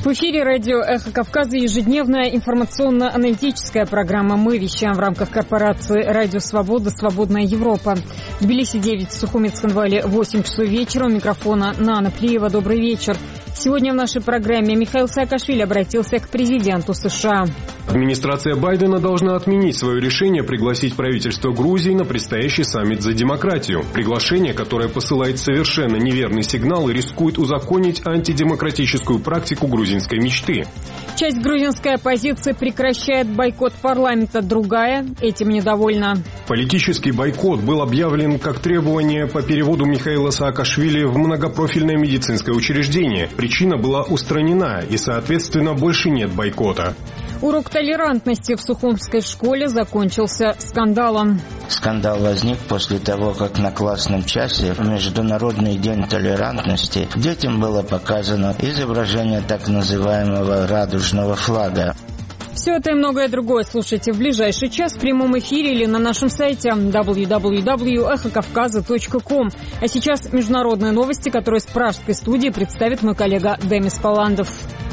В эфире радио «Эхо Кавказа» ежедневная информационно-аналитическая программа. Мы вещаем в рамках корпорации «Радио Свобода. Свободная Европа». В Тбилиси 9, в Сухумец-Ханвале 8 часов вечера. У микрофона Нана Плиева. Добрый вечер. Сегодня в нашей программе Михаил Саакашвили обратился к президенту США. Администрация Байдена должна отменить свое решение пригласить правительство Грузии на предстоящий саммит за демократию. Приглашение, которое посылает совершенно неверный сигнал и рискует узаконить антидемократическую практику грузинской мечты. Часть грузинской оппозиции прекращает бойкот парламента, другая этим недовольна. Политический бойкот был объявлен как требование по переводу Михаила Саакашвили в многопрофильное медицинское учреждение. Причина была устранена и, соответственно, больше нет бойкота. Урок толерантности в Сухумской школе закончился скандалом. Скандал возник после того, как на классном часе в Международный день толерантности детям было показано изображение так называемого радужного флага. Все это и многое другое слушайте в ближайший час в прямом эфире или на нашем сайте www.эхокавказа.ком. А сейчас международные новости, которые с пражской студии представит мой коллега Демис Паландов.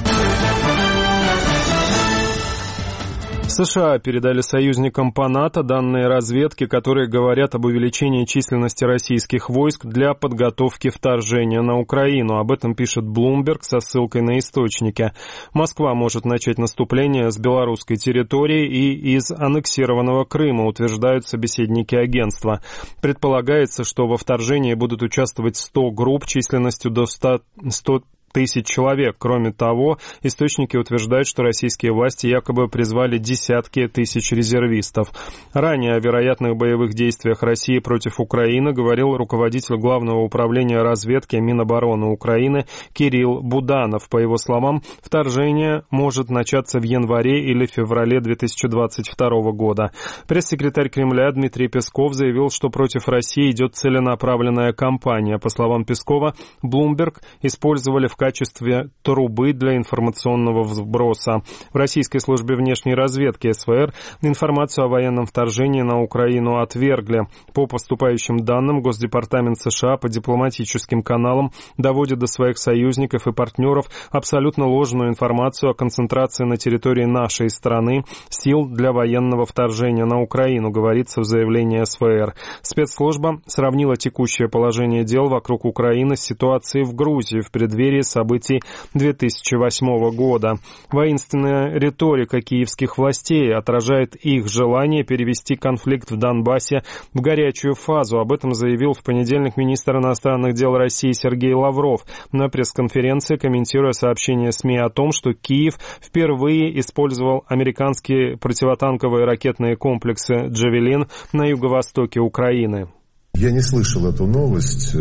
США передали союзникам по НАТО данные разведки, которые говорят об увеличении численности российских войск для подготовки вторжения на Украину. Об этом пишет Bloomberg со ссылкой на источники. Москва может начать наступление с белорусской территории и из аннексированного Крыма, утверждают собеседники агентства. Предполагается, что во вторжении будут участвовать 100 групп численностью до 100 тысяч человек. Кроме того, источники утверждают, что российские власти якобы призвали десятки тысяч резервистов. Ранее о вероятных боевых действиях России против Украины говорил руководитель Главного управления разведки Минобороны Украины Кирилл Буданов. По его словам, вторжение может начаться в январе или феврале 2022 года. Пресс-секретарь Кремля Дмитрий Песков заявил, что против России идет целенаправленная кампания. По словам Пескова, Bloomberg использовали в качестве трубы для информационного вброса. В Российской службе внешней разведки СВР информацию о военном вторжении на Украину отвергли. По поступающим данным, Госдепартамент США по дипломатическим каналам доводит до своих союзников и партнеров абсолютно ложную информацию о концентрации на территории нашей страны сил для военного вторжения на Украину, говорится в заявлении СВР. Спецслужба сравнила текущее положение дел вокруг Украины с ситуацией в Грузии в преддверии событий 2008 года. Воинственная риторика киевских властей отражает их желание перевести конфликт в Донбассе в горячую фазу. Об этом заявил в понедельник министр иностранных дел России Сергей Лавров на пресс-конференции, комментируя сообщение СМИ о том, что Киев впервые использовал американские противотанковые ракетные комплексы «Джавелин» на юго-востоке Украины. Я не слышал эту новость,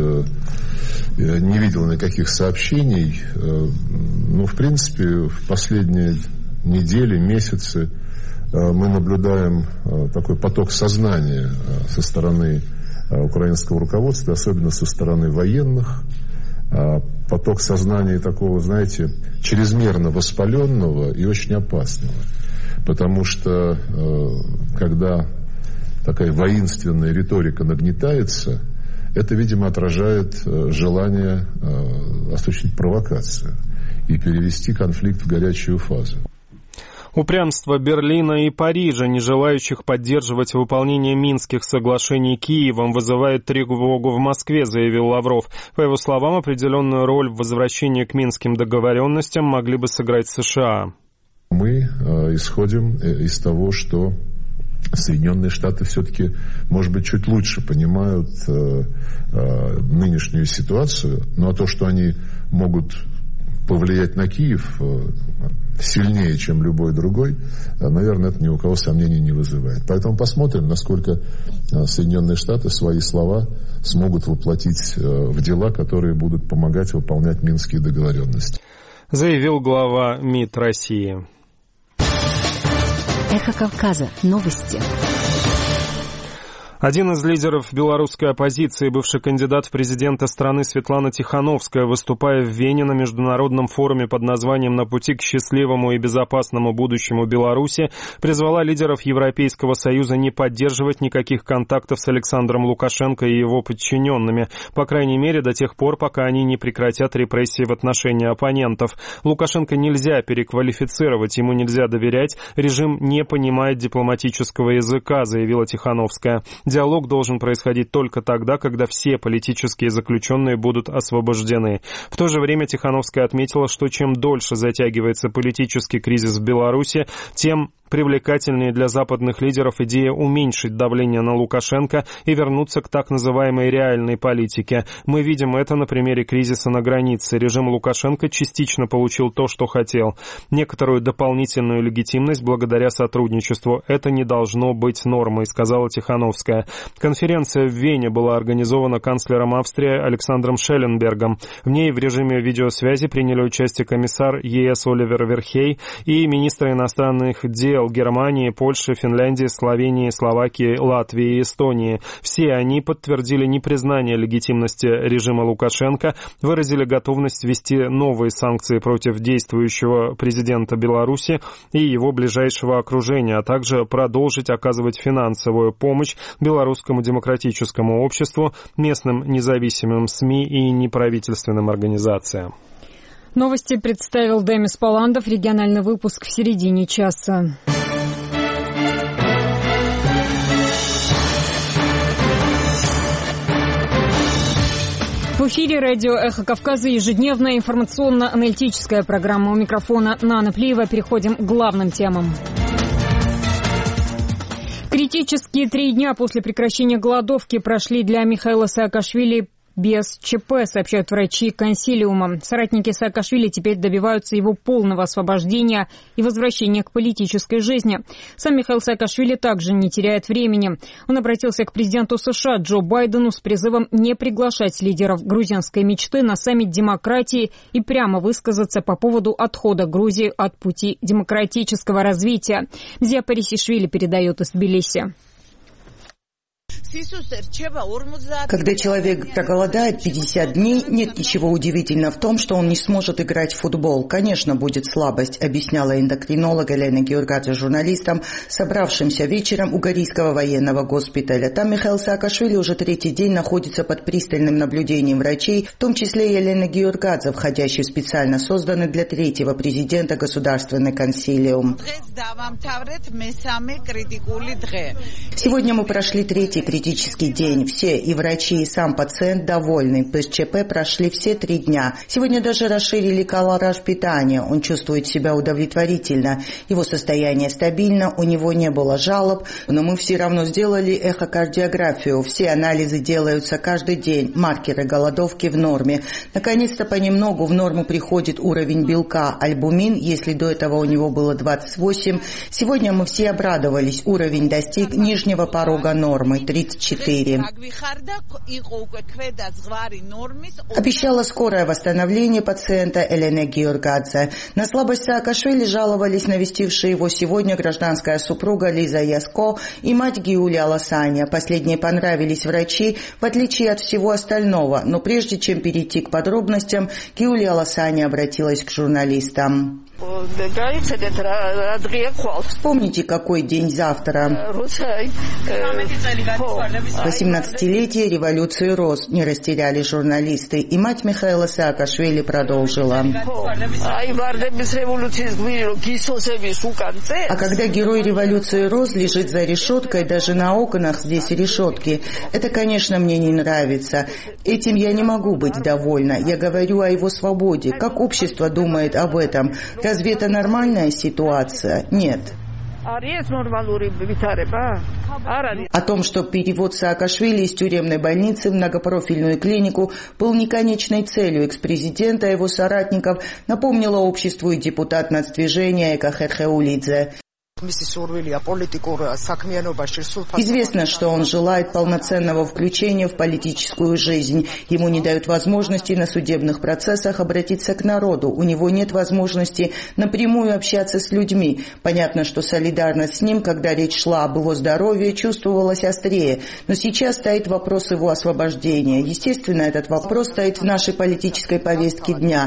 не видел никаких сообщений. Но, в принципе, в последние недели, месяцы мы наблюдаем такой поток сознания со стороны украинского руководства, особенно со стороны военных. Поток сознания такого, знаете, чрезмерно воспаленного и очень опасного. Потому что, когда такая воинственная риторика нагнетается, это, видимо, отражает желание осуществить провокацию и перевести конфликт в горячую фазу. Упрямство Берлина и Парижа, не желающих поддерживать выполнение Минских соглашений Киевом, вызывает тревогу в Москве, заявил Лавров. По его словам, определенную роль в возвращении к Минским договоренностям могли бы сыграть США. Мы исходим из того, что Соединенные Штаты все-таки, может быть, чуть лучше понимают нынешнюю ситуацию, но то, что они могут повлиять на Киев сильнее, чем любой другой, наверное, это ни у кого сомнений не вызывает. Поэтому посмотрим, насколько Соединенные Штаты свои слова смогут воплотить в дела, которые будут помогать выполнять Минские договоренности. Заявил глава МИД России. Эхо Кавказа. Новости. Один из лидеров белорусской оппозиции, бывший кандидат в президенты страны Светлана Тихановская, выступая в Вене на международном форуме под названием «На пути к счастливому и безопасному будущему Беларуси», призвала лидеров Европейского Союза не поддерживать никаких контактов с Александром Лукашенко и его подчиненными, по крайней мере до тех пор, пока они не прекратят репрессии в отношении оппонентов. Лукашенко нельзя переквалифицировать, ему нельзя доверять, режим не понимает дипломатического языка, заявила Тихановская. Диалог должен происходить только тогда, когда все политические заключенные будут освобождены. В то же время Тихановская отметила, что чем дольше затягивается политический кризис в Беларуси, тем привлекательнее для западных лидеров идея уменьшить давление на Лукашенко и вернуться к так называемой реальной политике. Мы видим это на примере кризиса на границе. Режим Лукашенко частично получил то, что хотел. Некоторую дополнительную легитимность благодаря сотрудничеству. Это не должно быть нормой, сказала Тихановская. Конференция в Вене была организована канцлером Австрии Александром Шелленбергом. В ней в режиме видеосвязи приняли участие комиссар ЕС Оливер Верхей и министры иностранных дел Германии, Польши, Финляндии, Словении, Словакии, Латвии и Эстонии. Все они подтвердили непризнание легитимности режима Лукашенко, выразили готовность ввести новые санкции против действующего президента Беларуси и его ближайшего окружения, а также продолжить оказывать финансовую помощь белорусскому демократическому обществу, местным независимым СМИ и неправительственным организациям. Новости представил Демис Паландов. Региональный выпуск в середине часа. В эфире радио «Эхо Кавказа» ежедневная информационно-аналитическая программа. У микрофона Нана Плиева. Переходим к главным темам. Критические 3 дня после прекращения голодовки прошли для Михаила Саакашвили без ЧП, сообщают врачи консилиума. Соратники Саакашвили теперь добиваются его полного освобождения и возвращения к политической жизни. Сам Михаил Саакашвили также не теряет времени. Он обратился к президенту США Джо Байдену с призывом не приглашать лидеров грузинской мечты на саммит демократии и прямо высказаться по поводу отхода Грузии от пути демократического развития. Дзия Парисишвили передает из Тбилиси. Когда человек проголодает 50 дней, нет ничего удивительного в том, что он не сможет играть в футбол. Конечно, будет слабость, объясняла эндокринолог Елена Георгадзе журналистам, собравшимся вечером у Горийского военного госпиталя. Там Михаил Саакашвили уже 3-й день находится под пристальным наблюдением врачей, в том числе и Елена Георгадзе, входящей в специально созданный для 3-го президента государственный консилиум. Сегодня мы прошли 3-й критический день. Все, и врачи, и сам пациент довольны. Без ЧП прошли все 3 дня. Сегодня даже расширили колораж питания. Он чувствует себя удовлетворительно. Его состояние стабильно, у него не было жалоб, но мы все равно сделали эхокардиографию. Все анализы делаются каждый день. Маркеры голодовки в норме. Наконец-то понемногу в норму приходит уровень белка альбумин, если до этого у него было 28. Сегодня мы все обрадовались. Уровень достиг нижнего порога нормы. 34. Обещала скорое восстановление пациента Елена Георгадзе. На слабость Саакашвили жаловались навестившие его сегодня гражданская супруга Лиза Яско и мать Гиуля Аласаня. Последние понравились врачи, в отличие от всего остального. Но прежде чем перейти к подробностям, Гиуля Аласаня обратилась к журналистам. Вспомните, какой день завтра. 18-летие революции роз, не растеряли журналисты. И мать Михаила Саакашвили продолжила. А когда герой революции роз лежит за решеткой, даже на окнах здесь решетки, это, конечно, мне не нравится. Этим я не могу быть довольна. Я говорю о его свободе. Как общество думает об этом? Разве это нормальная ситуация? Нет. О том, что перевод Саакашвили из тюремной больницы в многопрофильную клинику был не конечной целью экс-президента и его соратников, напомнила обществу и депутат нацдвижения Эка Херхеулидзе. Известно, что он желает полноценного включения в политическую жизнь. Ему не дают возможности на судебных процессах обратиться к народу. У него нет возможности напрямую общаться с людьми. Понятно, что солидарность с ним, когда речь шла об его здоровье, чувствовалась острее. Но сейчас стоит вопрос его освобождения. Естественно, этот вопрос стоит в нашей политической повестке дня.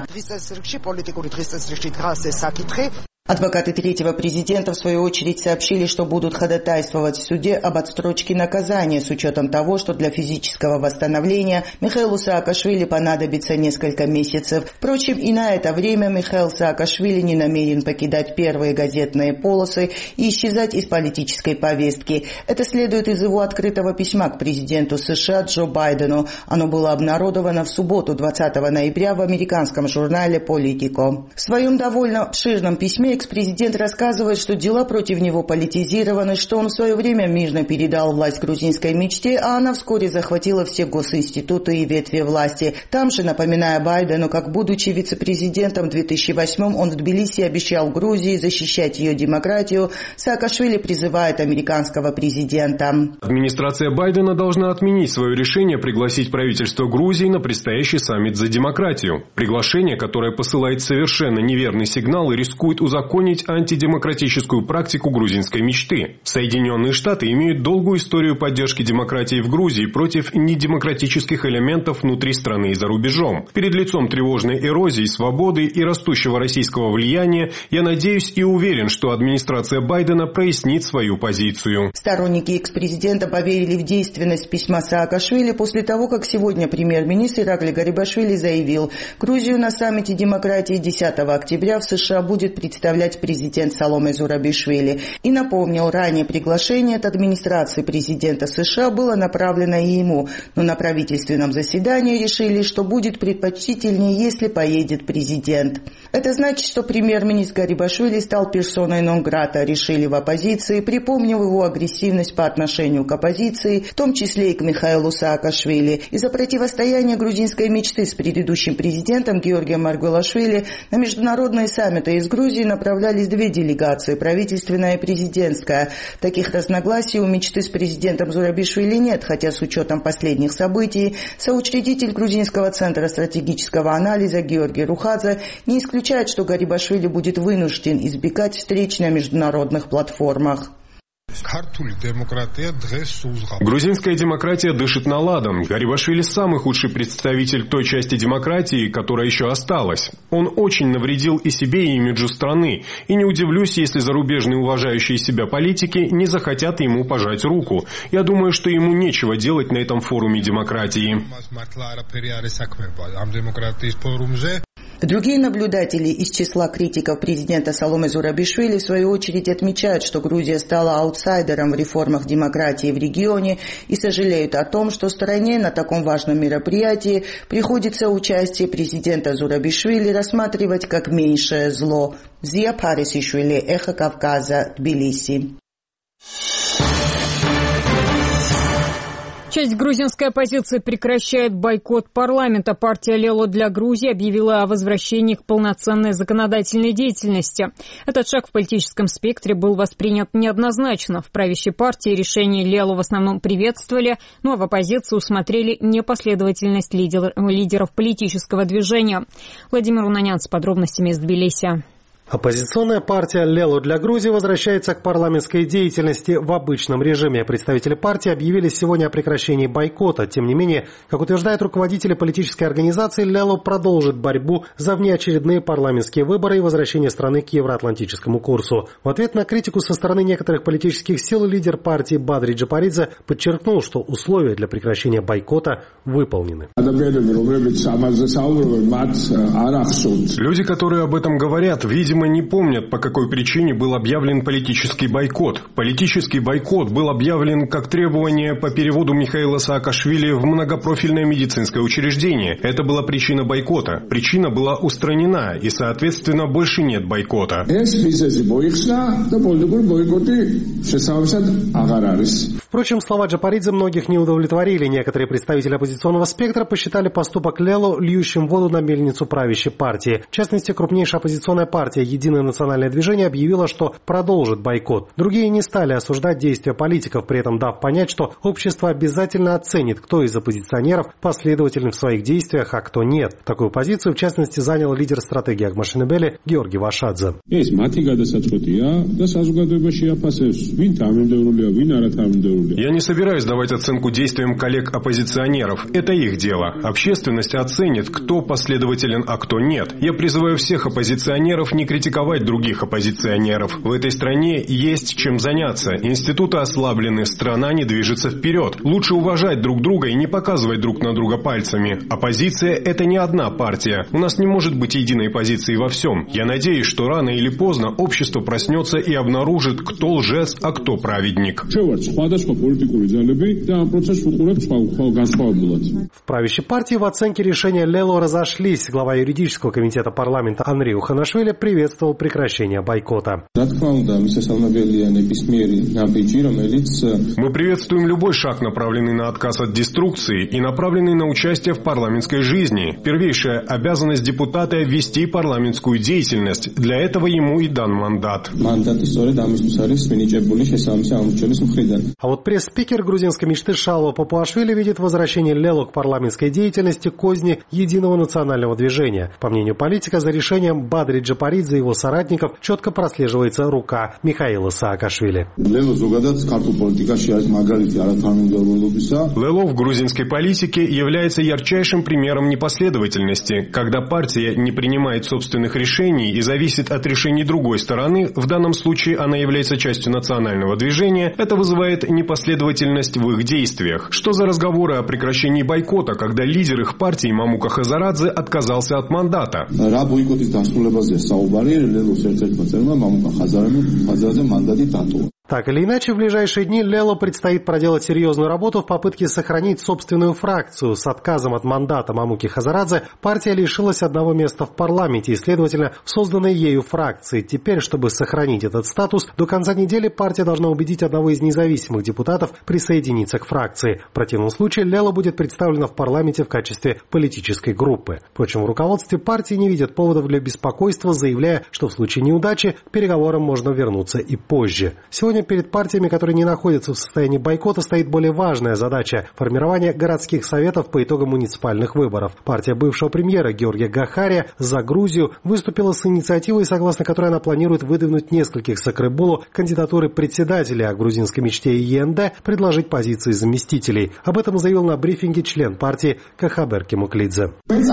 Адвокаты третьего президента, в свою очередь, сообщили, что будут ходатайствовать в суде об отсрочке наказания с учетом того, что для физического восстановления Михаилу Саакашвили понадобится несколько месяцев. Впрочем, и на это время Михаил Саакашвили не намерен покидать первые газетные полосы и исчезать из политической повестки. Это следует из его открытого письма к президенту США Джо Байдену. Оно было обнародовано в субботу, 20 ноября, в американском журнале «Политико». В своем довольно обширном письме экс-президент рассказывает, что дела против него политизированы, что он в свое время мирно передал власть грузинской мечте, а она вскоре захватила все госинституты и ветви власти. Там же, напоминая Байдену, как будучи вице-президентом в 2008-м, он в Тбилиси обещал Грузии защищать ее демократию, Саакашвили призывает американского президента. Администрация Байдена должна отменить свое решение пригласить правительство Грузии на предстоящий саммит за демократию. Приглашение, которое посылает совершенно неверный сигнал и рискует узаконить антидемократическую практику грузинской мечты. Соединенные Штаты имеют долгую историю поддержки демократии в Грузии против недемократических элементов внутри страны и за рубежом. Перед лицом тревожной эрозии свободы и растущего российского влияния я надеюсь и уверен, что администрация Байдена прояснит свою позицию. Сторонники экс-президента поверили в действенность письма Саакашвили после того, как сегодня премьер-министр Иракли Гарибашвили заявил, Грузию на саммите демократии 10 октября в США будет представлять президент Саломе Зурабишвили. И напомнил, ранее приглашение от администрации президента США было направлено и ему, но на правительственном заседании решили, что будет предпочтительнее, если поедет президент. Это значит, что премьер-министр Гарибашвили стал персоной нон-грата, решили в оппозиции, припомнив его агрессивность по отношению к оппозиции, в том числе и к Михаилу Саакашвили. Из-за противостояния грузинской мечты с предыдущим президентом Георгием Маргвелашвили на международные саммиты из Грузии направлялись две делегации, правительственная и президентская. Таких разногласий у мечты с президентом Зурабишвили нет, хотя с учетом последних событий соучредитель Грузинского центра стратегического анализа Георгий Рухадзе не исключает, что Гарибашвили будет вынужден избегать встреч на международных платформах. Грузинская демократия дышит наладом. Гарибашвили самый худший представитель той части демократии, которая еще осталась. Он очень навредил и себе, и имиджу страны. И не удивлюсь, если зарубежные уважающие себя политики не захотят ему пожать руку. Я думаю, что ему нечего делать на этом форуме демократии. Другие наблюдатели из числа критиков президента Саломе Зурабишвили в свою очередь отмечают, что Грузия стала аутсайдером в реформах демократии в регионе и сожалеют о том, что стране на таком важном мероприятии приходится участие президента Зурабишвили рассматривать как меньшее зло. Зия Парисишвили, Эхо Кавказа, Тбилиси. Часть грузинской оппозиции прекращает бойкот парламента. Партия «Лело для Грузии» объявила о возвращении к полноценной законодательной деятельности. Этот шаг в политическом спектре был воспринят неоднозначно. В правящей партии решение «Лело» в основном приветствовали, но в оппозиции усмотрели непоследовательность лидеров политического движения. Владимир Унанян с подробностями из Тбилиси. Оппозиционная партия «Лело для Грузии» возвращается к парламентской деятельности в обычном режиме. Представители партии объявили сегодня о прекращении бойкота. Тем не менее, как утверждают руководители политической организации, «Лело» продолжит борьбу за внеочередные парламентские выборы и возвращение страны к евроатлантическому курсу. В ответ на критику со стороны некоторых политических сил лидер партии Бадри Джапаридзе подчеркнул, что условия для прекращения бойкота выполнены. Люди, которые об этом говорят, видимо, не помнят, по какой причине был объявлен политический бойкот. Политический бойкот был объявлен как требование по переводу Михаила Саакашвили в многопрофильное медицинское учреждение. Это была причина бойкота. Причина была устранена, и, соответственно, больше нет бойкота. В Впрочем, слова Джапаридзе многих не удовлетворили. Некоторые представители оппозиционного спектра посчитали поступок Лело льющим воду на мельницу правящей партии. В частности, крупнейшая оппозиционная партия «Единое национальное движение» объявила, что продолжит бойкот. Другие не стали осуждать действия политиков, при этом дав понять, что общество обязательно оценит, кто из оппозиционеров последователен в своих действиях, а кто нет. Такую позицию, в частности, занял лидер стратегии Агмашинебели Георгий Вашадзе. Я не собираюсь давать оценку действиям коллег-оппозиционеров. Это их дело. Общественность оценит, кто последователен, а кто нет. Я призываю всех оппозиционеров не критиковать других оппозиционеров. В этой стране есть чем заняться. Институты ослаблены, страна не движется вперед. Лучше уважать друг друга и не показывать друг на друга пальцами. Оппозиция – это не одна партия. У нас не может быть единой позиции во всем. Я надеюсь, что рано или поздно общество проснется и обнаружит, кто лжец, а кто праведник. В правящей партии в оценке решения Лело разошлись. Глава юридического комитета парламента Анри Уханашвили приветствовал прекращение бойкота. Мы приветствуем любой шаг, направленный на отказ от деструкции и направленный на участие в парламентской жизни. Первейшая обязанность депутата – вести парламентскую деятельность. Для этого ему и дан мандат. А вот пресс-спикер грузинской мечты Шалва Папуашвили видит возвращение Лело к парламентской деятельности козни Единого национального движения. По мнению политика, за решением Бадри Джапаридзе и его соратников четко прослеживается рука Михаила Саакашвили. Лело в грузинской политике является ярчайшим примером непоследовательности. Когда партия не принимает собственных решений и зависит от решений другой стороны, в данном случае она является частью национального движения, это вызывает непоследовательность в их действиях. Что за разговоры о прекращении бойкота, когда лидер их партии Мамука Хазарадзе отказался от мандата? Так или иначе, в ближайшие дни Лело предстоит проделать серьезную работу в попытке сохранить собственную фракцию. С отказом от мандата Мамуки Хазарадзе партия лишилась одного места в парламенте и, следовательно, созданной ею фракции. Теперь, чтобы сохранить этот статус, до конца недели партия должна убедить одного из независимых депутатов присоединиться к фракции. В противном случае Лело будет представлена в парламенте в качестве политической группы. Впрочем, в руководстве партии не видят поводов для беспокойства, заявляя, что в случае неудачи к переговорам можно вернуться и позже. Сегодня перед партиями, которые не находятся в состоянии бойкота, стоит более важная задача – формирование городских советов по итогам муниципальных выборов. Партия бывшего премьера Георгия Гахария «За Грузию» выступила с инициативой, согласно которой она планирует выдвинуть нескольких Сакребулу кандидатуры председателя, а грузинской мечте ЕНД предложить позиции заместителей. Об этом заявил на брифинге член партии Кахабер Кемуклидзе.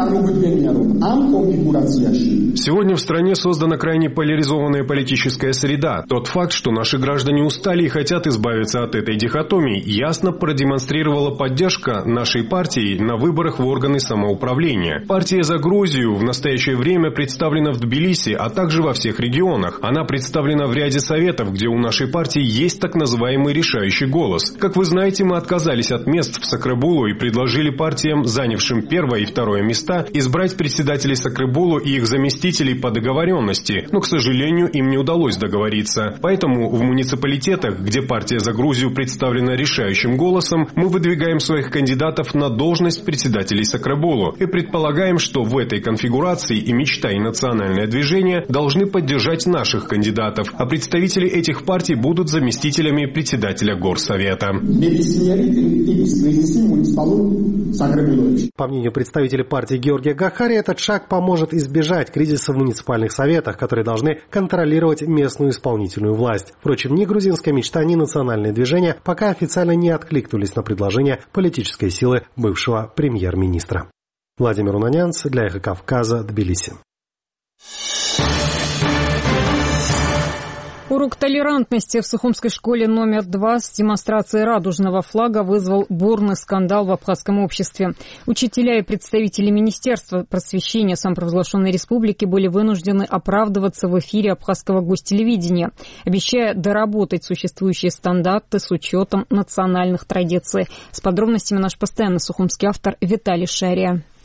Сегодня в стране создана крайне поляризованная политическая среда. Тот факт, что наши граждане устали и хотят избавиться от этой дихотомии, ясно продемонстрировала поддержка нашей партии на выборах в органы самоуправления. Партия «За Грузию» в настоящее время представлена в Тбилиси, а также во всех регионах. Она представлена в ряде советов, где у нашей партии есть так называемый решающий голос. Как вы знаете, мы отказались от мест в Сакребулу и предложили партиям, занявшим первое и второе места, избрать председателей Сакребулу и их заместителей по договоренности, но, к сожалению, им не удалось договориться. Поэтому в муниципалитетах, где партия «За Грузию» представлена решающим голосом, мы выдвигаем своих кандидатов на должность председателей Сакребулу и предполагаем, что в этой конфигурации и мечта, и национальное движение должны поддержать наших кандидатов, а представители этих партий будут заместителями председателя Горсовета. По мнению представителей партии Георгия Гахария, этот шаг поможет избежать кризиса в муниципальных советах, которые должны контролировать местную исполнительную власть. Впрочем, ни грузинская мечта, ни национальное движение пока официально не откликнулись на предложение политической силы бывшего премьер-министра. Владимир Унанянц для «Эхо Кавказа», Тбилиси. Урок толерантности в Сухумской школе номер 2 с демонстрацией радужного флага вызвал бурный скандал в абхазском обществе. Учителя и представители Министерства просвещения самопровозглашенной республики были вынуждены оправдываться в эфире абхазского гостелевидения, обещая доработать существующие стандарты с учетом национальных традиций. С подробностями наш постоянный сухумский автор Виталий Шария.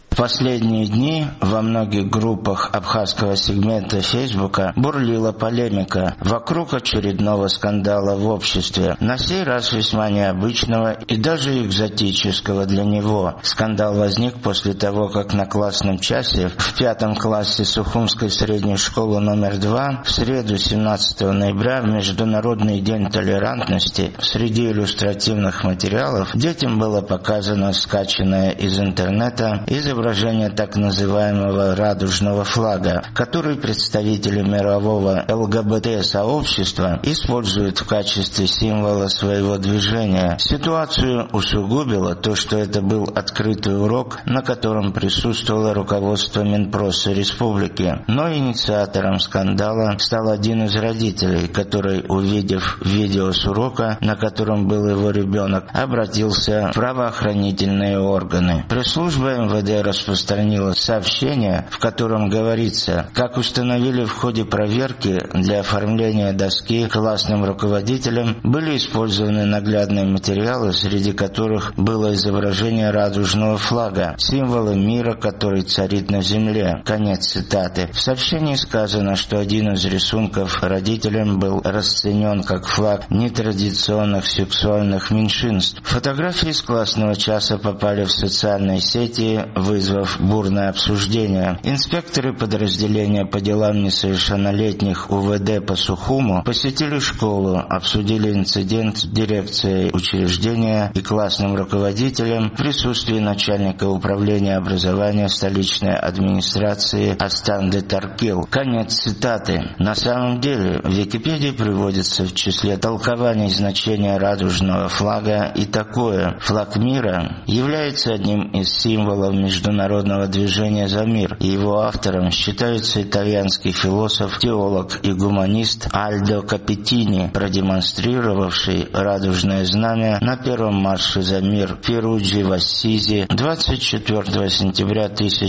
В последние дни во многих группах абхазского сегмента Фейсбука бурлила полемика вокруг очередного скандала в обществе, на сей раз весьма необычного и даже экзотического для него. Скандал возник после того, как на классном часе в 5 классе Сухумской средней школы номер 2 в среду 17 ноября в Международный день толерантности среди иллюстративных материалов детям было показано скачанное из интернета изображение так называемого радужного флага, который представители мирового ЛГБТ-сообщества используют в качестве символа своего движения. Ситуацию усугубило то, что это был открытый урок, на котором присутствовало руководство Минпроса республики. Но инициатором скандала стал один из родителей, который, увидев видео с урока, на котором был его ребенок, обратился в правоохранительные органы. Пресс-служба МВД распространила сообщение, в котором говорится, как установили в ходе проверки для оформления доски классным руководителям, были использованы наглядные материалы, среди которых было изображение радужного флага, символа мира, который царит на земле. Конец цитаты. В сообщении сказано, что один из рисунков родителям был расценен как флаг нетрадиционных сексуальных меньшинств. Фотографии с классного часа попали в социальные сети, вызвав бурное обсуждение. Инспекторы подразделения по делам несовершеннолетних УВД по Сухуму посетили школу, обсудили инцидент с дирекцией учреждения и классным руководителем в присутствии начальника управления образования столичной администрации Астанды Таркил. Конец цитаты. На самом деле в Википедии приводится в числе толкований значения радужного флага и такое. Флаг мира является одним из символов международного движения за мир, и его автором считается итальянский философ, теолог и гуманист Альдо Капитини, продемонстрировавший радужное знамя на первом марше за мир в Перуджи в Ассизи 24 сентября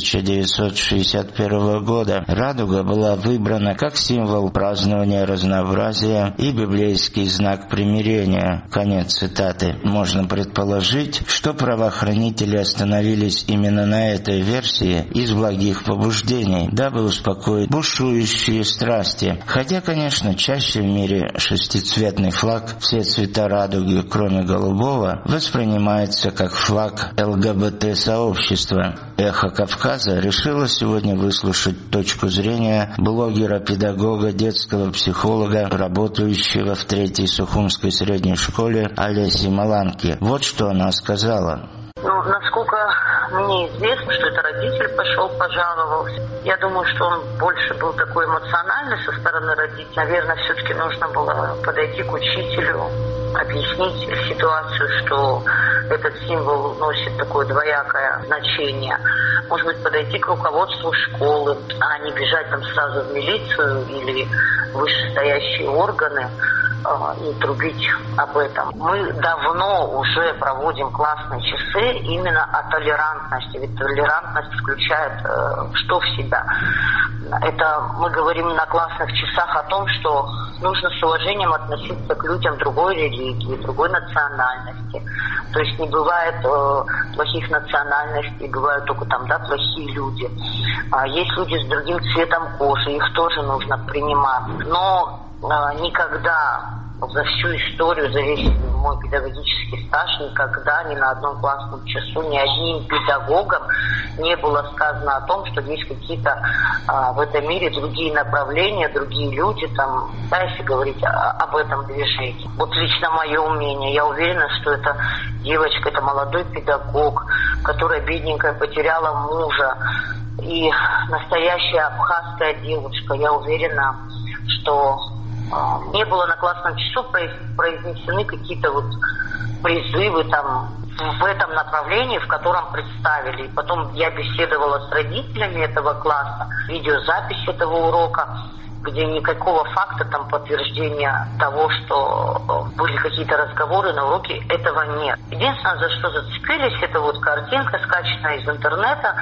1961 года. Радуга была выбрана как символ празднования разнообразия и библейский знак примирения. Конец цитаты. Можно предположить, что правоохранители остановились именно на этой версии из благих побуждений, дабы успокоить бушующие страсти. Хотя, конечно, чаще в мире шестицветный флаг, все цвета радуги, кроме голубого, воспринимается как флаг ЛГБТ-сообщества. «Эхо Кавказа» решило сегодня выслушать точку зрения блогера-педагога, детского психолога, работающего в 3-й Сухумской средней школе Олеси Маланки. Вот что она сказала. Насколько мне известно, что это родитель пошел, пожаловался. Я думаю, что он больше был такой эмоциональный со стороны родителей. Наверное, все-таки нужно было подойти к учителю, объяснить ситуацию, что этот символ носит такое двоякое значение. Может быть, подойти к руководству школы, а не бежать там сразу в милицию или вышестоящие органы и трубить об этом. Мы давно уже проводим классные часы именно о толерантности. Ведь толерантность включает что в себя? Это мы говорим на классных часах о том, что нужно с уважением относиться к людям другой религии, другой национальности. То есть не бывает плохих национальностей, бывают только там, да, плохие люди. Есть люди с другим цветом кожи, их тоже нужно принимать. Но никогда за всю историю, за весь мой педагогический стаж, никогда ни на одном классном часу ни одним педагогом не было сказано о том, что есть какие-то в этом мире другие направления, другие люди, там, да, если говорить об этом движении. Вот лично мое мнение, я уверена, что эта девочка, это молодой педагог, которая бедненькая потеряла мужа, и настоящая абхазская девушка, я уверена, что не было на классном часу произнесены какие-то вот призывы там в этом направлении, в котором представили. И потом я беседовала с родителями этого класса, видеозапись этого урока, где никакого факта там подтверждения того, что были какие-то разговоры на уроке, этого нет. Единственное, за что зацепились, это вот картинка, скачанная из интернета,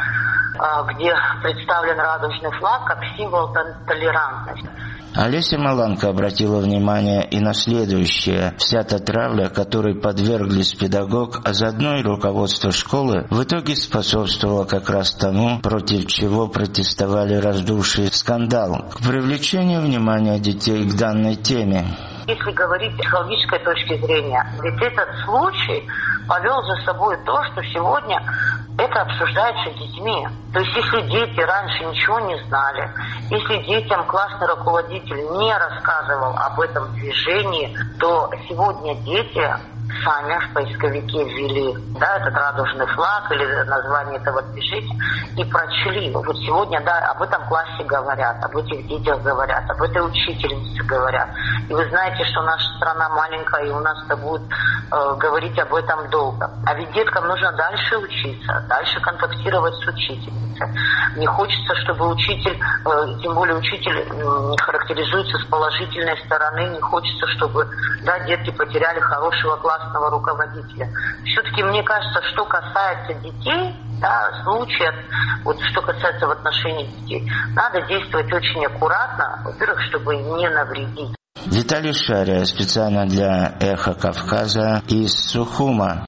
где представлен радужный флаг как символ толерантности. Олеся Маланко обратила внимание и на следующее. Вся та травля, которой подверглись педагог, а заодно и руководство школы, в итоге способствовала как раз тому, против чего протестовали раздувший скандал, к привлечению внимания детей к данной теме. Если говорить с психологической точки зрения, ведь этот случай повел за собой то, что сегодня это обсуждается детьми. То есть если дети раньше ничего не знали, если детям классный руководитель не рассказывал об этом движении, то сегодня дети сами в поисковике ввели, этот радужный флаг или название этого движения и прочли. Вот сегодня, об этом классе говорят, об этих детях говорят, об этой учительнице говорят. И вы знаете, что наша страна маленькая, и у нас это будет говорить об этом долго. А ведь деткам нужно дальше учиться, дальше контактировать с учительницей. Не хочется, чтобы учитель, тем более учитель не характеризуется с положительной стороны, не хочется, чтобы детки потеряли хорошего классного руководителя. Все-таки мне кажется, что касается детей, случаев, что касается в отношении детей, надо действовать очень аккуратно, во-первых, чтобы не навредить. Виталий Шария, специально для «Эхо Кавказа» из Сухума.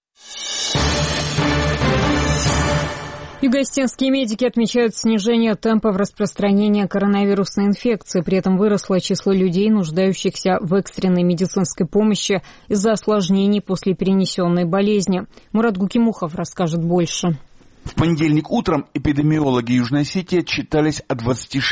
Юго-Осетинские медики отмечают снижение темпов распространения коронавирусной инфекции. При этом выросло число людей, нуждающихся в экстренной медицинской помощи из-за осложнений после перенесенной болезни. Мурат Гукимухов расскажет больше. В понедельник утром эпидемиологи Южной Осетии отчитались о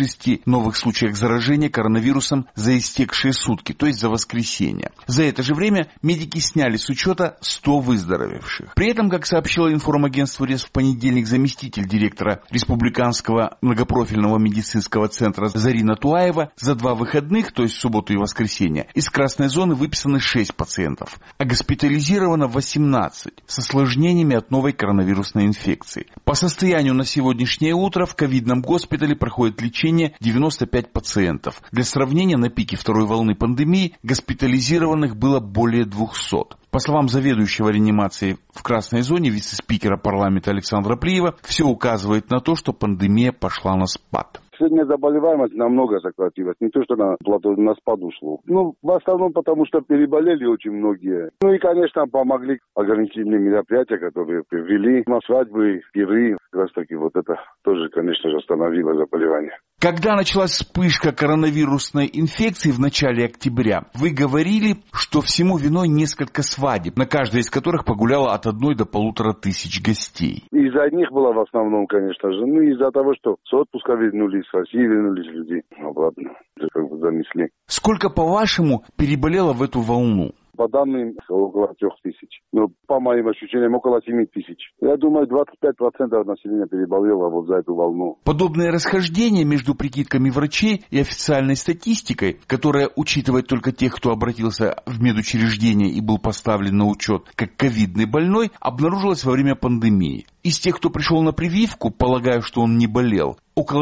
26 новых случаях заражения коронавирусом за истекшие сутки, то есть за воскресенье. За это же время медики сняли с учета 100 выздоровевших. При этом, как сообщило информагентству РЕС в понедельник заместитель директора Республиканского многопрофильного медицинского центра Зарина Туаева, за 2 выходных, то есть субботу и воскресенье, из красной зоны выписаны 6 пациентов, а госпитализировано 18 с осложнениями от новой коронавирусной инфекции. По состоянию на сегодняшнее утро в ковидном госпитале проходит лечение 95 пациентов. Для сравнения, на пике второй волны пандемии госпитализированных было более 200. По словам заведующего реанимацией в красной зоне вице-спикера парламента Александра Плиева, все указывает на то, что пандемия пошла на спад. Сегодня заболеваемость намного сократилась, не то, что на спад ушло. В основном потому, что переболели очень многие. И, конечно, помогли ограничительные мероприятия, которые ввели на свадьбы, пиры. Как раз таки это тоже, конечно же, остановило заболевание. Когда началась вспышка коронавирусной инфекции в начале октября, вы говорили, что всему виной несколько свадеб, на каждой из которых погуляло от 1 до 1500 гостей. Из-за них было в основном, конечно же. Из-за того, что с отпуска вернулись, с России вернулись люди. Обратно. Занесли. Сколько, по-вашему, переболело в эту волну? По данным, около 3000. Но по моим ощущениям, около 7000. Я думаю, 25% населения переболело за эту волну. Подобные расхождения между прикидками врачей и официальной статистикой, которая учитывает только тех, кто обратился в медучреждение и был поставлен на учет как ковидный больной, обнаружилось во время пандемии. Из тех, кто пришел на прививку, полагая, что он не болел, около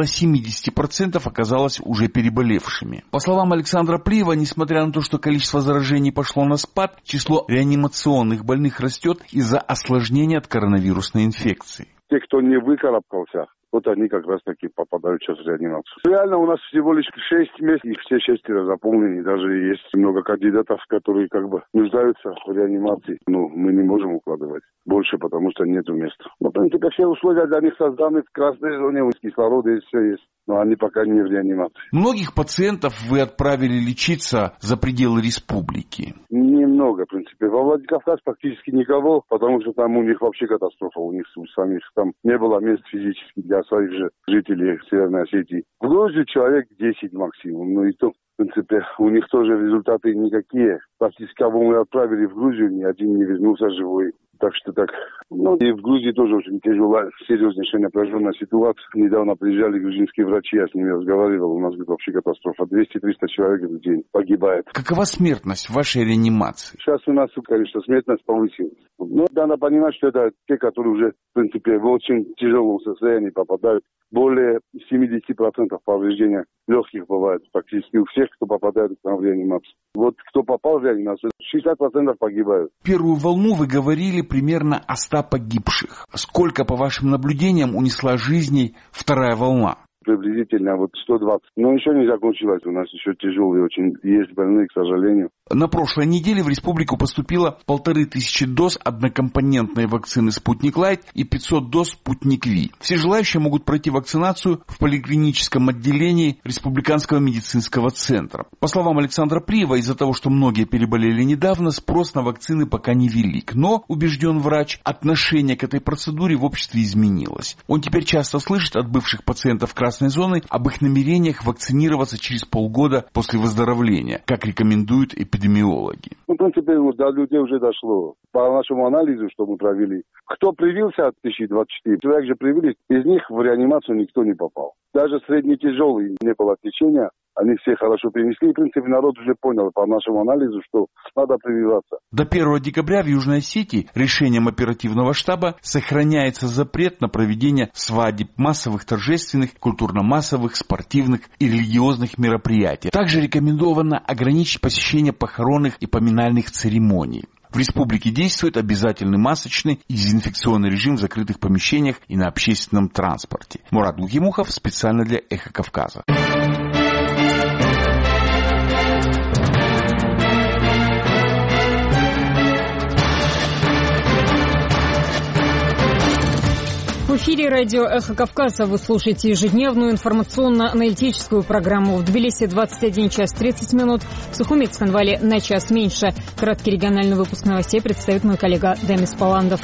70% оказалось уже переболевшими. По словам Александра Плиева, несмотря на то, что количество заражений пошло на спад, число реанимационных больных растет из-за осложнений от коронавирусной инфекции. Те, кто не выкарабкался, они как раз таки попадают сейчас в реанимацию. Реально у нас всего лишь 6 мест, и все 6 заполнены. Даже есть много кандидатов, которые нуждаются в реанимации. Мы не можем укладывать больше, потому что нету места. В принципе, все условия для них созданы в красной зоне, кислорода и все есть. Но они пока не в реанимации. Многих пациентов вы отправили лечиться за пределы республики? Немного, в принципе. Во Владикавказ практически никого, потому что там у них вообще катастрофа. У них самих там не было мест физически для своих же жителей Северной Осетии. В Грузии человек 10 максимум. И то, в принципе, у них тоже результаты никакие. Практически кого мы отправили в Грузию, ни один не вернулся живой. Так что так. И в Грузии тоже очень тяжелая, серьезнейшая напряженная ситуация. Недавно приезжали грузинские врачи, я с ними разговаривал. У нас вообще катастрофа. 200-300 человек в день погибает. Какова смертность в вашей реанимации? Сейчас у нас, конечно, смертность повысилась. катастрофу. Но надо понимать, что это те, которые уже, в принципе, в очень тяжелом состоянии попадают. Более 70% повреждения легких бывает практически у всех, кто попадает в реанимацию. Вот кто попал в реанимацию, 60% погибают. Первую волну вы говорили примерно о 100 погибших. Сколько, по вашим наблюдениям, унесла жизней вторая волна? Приблизительно 120. Но еще не закончилось. У нас еще тяжелые очень. Есть больные, к сожалению. На прошлой неделе в республику поступило 1500 доз однокомпонентной вакцины «Спутник Лайт» и 500 доз «Спутник Ви». Все желающие могут пройти вакцинацию в поликлиническом отделении Республиканского медицинского центра. По словам Александра Приева, из-за того, что многие переболели недавно, спрос на вакцины пока невелик. Но, убежден врач, отношение к этой процедуре в обществе изменилось. Он теперь часто слышит от бывших пациентов красной зоны об их намерениях вакцинироваться через полгода после выздоровления, как рекомендуют эпидемиологи. В принципе, до людей уже дошло. По нашему анализу, что мы провели, кто привился от 2024, человек же привились, из них в реанимацию никто не попал. Даже средне-тяжелый не было течения, они все хорошо перенесли. И, в принципе, народ уже понял по нашему анализу, что надо прививаться. До 1 декабря в Южной Осетии решением оперативного штаба сохраняется запрет на проведение свадеб, массовых торжественных, культурно-массовых, спортивных и религиозных мероприятий. Также рекомендовано ограничить посещение похоронных и поминальных церемоний. В республике действует обязательный масочный и дезинфекционный режим в закрытых помещениях и на общественном транспорте. Мурат Глухимухов специально для «Эхо Кавказа». В эфире радио «Эхо Кавказа» вы слушаете ежедневную информационно-аналитическую программу. В Тбилиси 21 час 30 минут, в Сухуми, Цхинвале на час меньше. Краткий региональный выпуск новостей представит мой коллега Демис Паландов.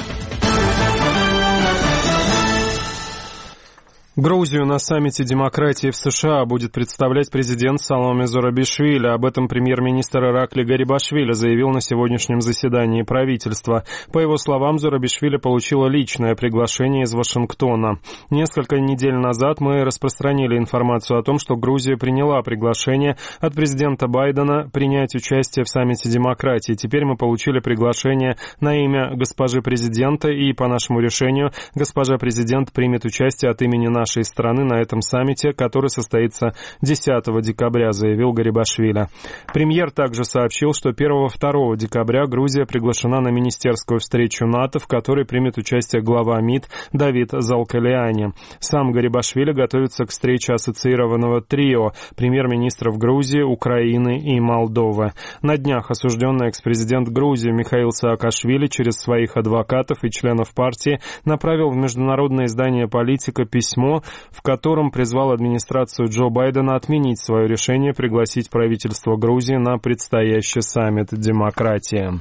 Грузию на саммите демократии в США будет представлять президент Саломе Зурабишвили. Об этом премьер-министр Иракли Гарибашвили заявил на сегодняшнем заседании правительства. По его словам, Зурабишвили получила личное приглашение из Вашингтона. Несколько недель назад мы распространили информацию о том, что Грузия приняла приглашение от президента Байдена принять участие в саммите демократии. Теперь мы получили приглашение на имя госпожи президента, и по нашему решению госпожа президент примет участие от имени нашей страны на этом саммите, который состоится 10 декабря, заявил Гарибашвили. Премьер также сообщил, что 1-2 декабря Грузия приглашена на министерскую встречу НАТО, в которой примет участие глава МИД Давид Залкалиани. Сам Гарибашвили готовится к встрече ассоциированного трио премьер-министров Грузии, Украины и Молдовы. На днях осужденный экс-президент Грузии Михаил Саакашвили через своих адвокатов и членов партии направил в международное издание «Политика» письмо, в котором призвал администрацию Джо Байдена отменить свое решение пригласить правительство Грузии на предстоящий саммит демократии.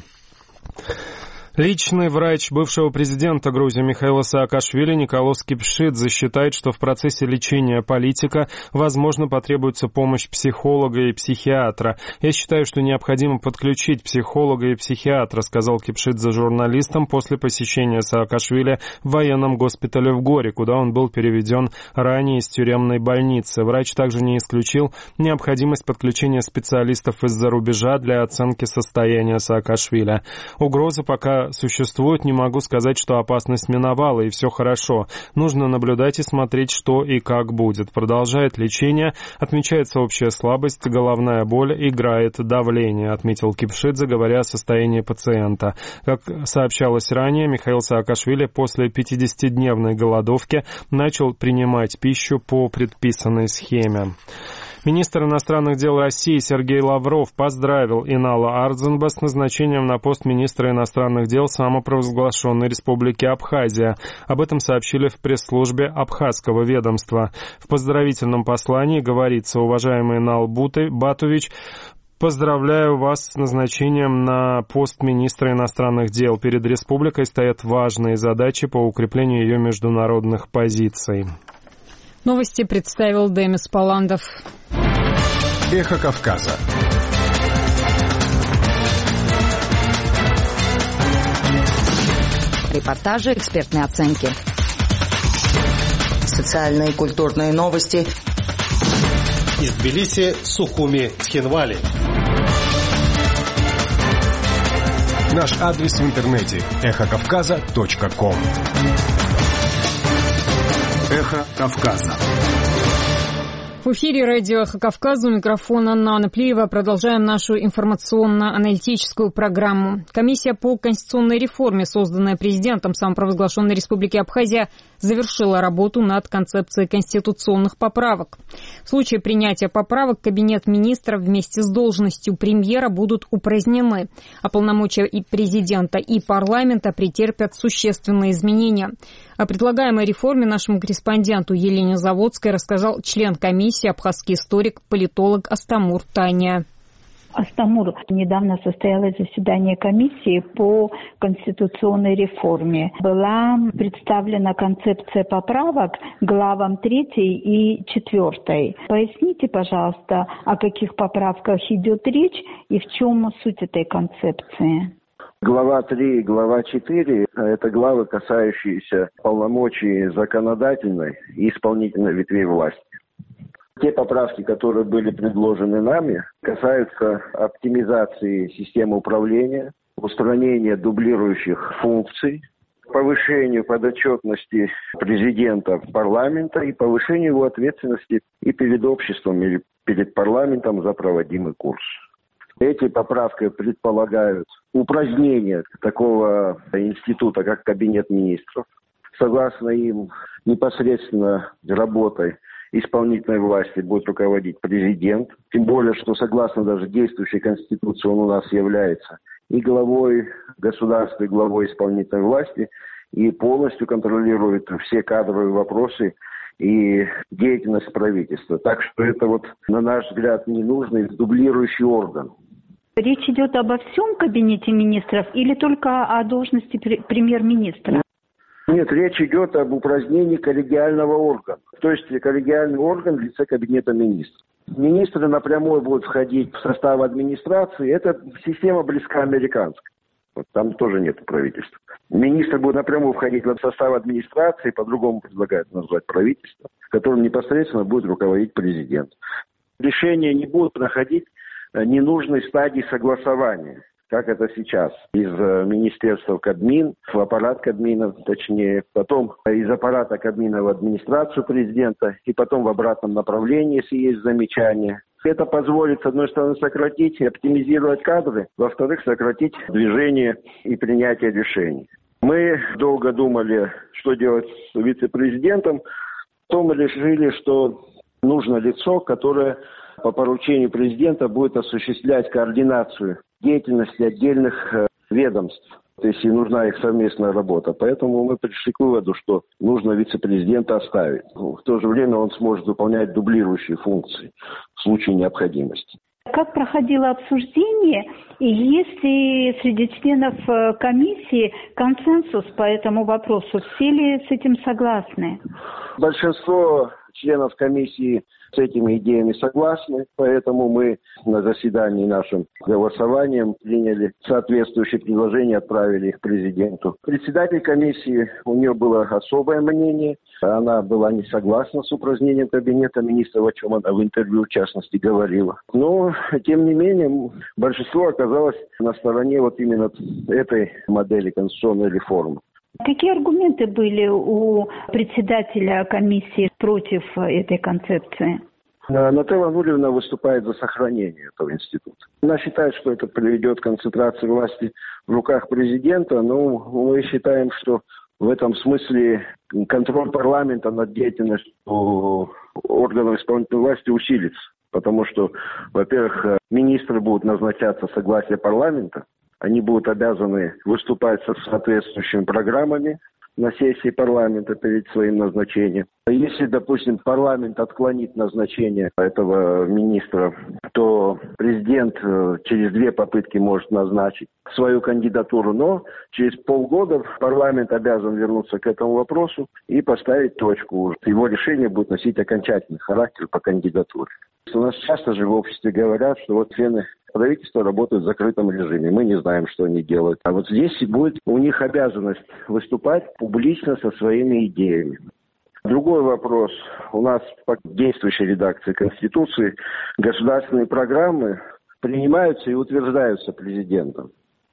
Личный врач бывшего президента Грузии Михаила Саакашвили Николос Кипшидзе считает, что в процессе лечения политика, возможно, потребуется помощь психолога и психиатра. «Я считаю, что необходимо подключить психолога и психиатра», сказал Кипшидзе журналистам после посещения Саакашвили в военном госпитале в Горе, куда он был переведен ранее из тюремной больницы. Врач также не исключил необходимость подключения специалистов из-за рубежа для оценки состояния Саакашвили. Угроза пока существует, не могу сказать, что опасность миновала и все хорошо. Нужно наблюдать и смотреть, что и как будет. Продолжает лечение, отмечается общая слабость, головная боль, играет давление, отметил Кипшидзе, говоря о состоянии пациента. Как сообщалось ранее, Михаил Саакашвили после 50-дневной голодовки начал принимать пищу по предписанной схеме. Министр иностранных дел России Сергей Лавров поздравил Инала Ардзенба с назначением на пост министра иностранных дел самопровозглашенной республики Абхазия. Об этом сообщили в пресс-службе Абхазского ведомства. В поздравительном послании говорится: уважаемый Инал Батович, поздравляю вас с назначением на пост министра иностранных дел. Перед республикой стоят важные задачи по укреплению ее международных позиций. Новости представил Демис Паландов. Эхо Кавказа. Репортажи, экспертные оценки. Социальные и культурные новости. Из Тбилиси, Сухуми, Цхинвали. Наш адрес в интернете – эхокавказа.ком. Эхо Кавказа. В эфире радио «Эхо Кавказа», у микрофона Анна Плиева. Продолжаем нашу информационно-аналитическую программу. Комиссия по конституционной реформе, созданная президентом самопровозглашенной Республики Абхазия, завершила работу над концепцией конституционных поправок. В случае принятия поправок Кабинет министров вместе с должностью премьера будут упразднены, а полномочия и президента, и парламента претерпят существенные изменения. О предлагаемой реформе нашему корреспонденту Елене Заводской рассказал член комиссии, абхазский историк, политолог Астамур Таня. Астамур, недавно состоялось заседание комиссии по конституционной реформе. Была представлена концепция поправок главам 3 и 4. Поясните, пожалуйста, о каких поправках идет речь и в чем суть этой концепции? Глава 3 и глава 4 – это главы, касающиеся полномочий законодательной и исполнительной ветвей власти. Те поправки, которые были предложены нами, касаются оптимизации системы управления, устранения дублирующих функций, повышению подотчетности президента парламента и повышению его ответственности и перед обществом, или перед парламентом за проводимый курс. Эти поправки предполагают упразднение такого института, как Кабинет министров. Согласно им, непосредственно работой исполнительной власти будет руководить президент. Тем более, что согласно даже действующей Конституции он у нас является и главой государства, и главой исполнительной власти, и полностью контролирует все кадровые вопросы и деятельность правительства. Так что это вот, на наш взгляд, ненужный дублирующий орган. Речь идет обо всем Кабинете министров или только о должности премьер-министра? Нет, речь идет об упразднении коллегиального органа. То есть коллегиальный орган в лице Кабинета министров. Министры напрямую будут входить в состав администрации. Эта система близка американской. Вот там тоже нет правительства. Министры будут напрямую входить в состав администрации, по-другому предлагают назвать правительство, которым непосредственно будет руководить президент. Решения не будут проходить ненужной стадии согласования, как это сейчас. Из министерства в Кабмин, в аппарат Кабмина, точнее, потом из аппарата Кабмина в администрацию президента, и потом в обратном направлении, если есть замечания. Это позволит, с одной стороны, сократить и оптимизировать кадры, во-вторых, сократить движение и принятие решений. Мы долго думали, что делать с вице-президентом, потом мы решили, что нужно лицо, которое по поручению президента будет осуществлять координацию деятельности отдельных ведомств, если нужна их совместная работа. Поэтому мы пришли к выводу, что нужно вице-президента оставить. В то же время он сможет выполнять дублирующие функции в случае необходимости. Как проходило обсуждение, и есть ли среди членов комиссии консенсус по этому вопросу? Все ли с этим согласны? Большинство членов комиссии с этими идеями согласны, поэтому мы на заседании нашим голосованием приняли соответствующие предложения, отправили их президенту. Председатель комиссии, у нее было особое мнение, она была не согласна с упразднением Кабинета министров, о чем она в интервью в частности говорила. Но, тем не менее, большинство оказалось на стороне вот именно этой модели конституционной реформы. Какие аргументы были у председателя комиссии против этой концепции? Нателла Нуриевна выступает за сохранение этого института. Она считает, что это приведет к концентрации власти в руках президента, но мы считаем, что в этом смысле контроль парламента над деятельностью органов исполнительной власти усилится. Потому что, во-первых, министры будут назначаться с согласия парламента, они будут обязаны выступать со соответствующими программами на сессии парламента перед своим назначением. Если, допустим, парламент отклонит назначение этого министра, то президент через 2 попытки может назначить свою кандидатуру, но через полгода парламент обязан вернуться к этому вопросу и поставить точку. Его решение будет носить окончательный характер по кандидатуре. У нас часто же в обществе говорят, что вот члены правительства работают в закрытом режиме. Мы не знаем, что они делают. А вот здесь будет у них обязанность выступать публично со своими идеями. Другой вопрос. У нас по действующей редакции Конституции государственные программы принимаются и утверждаются президентом.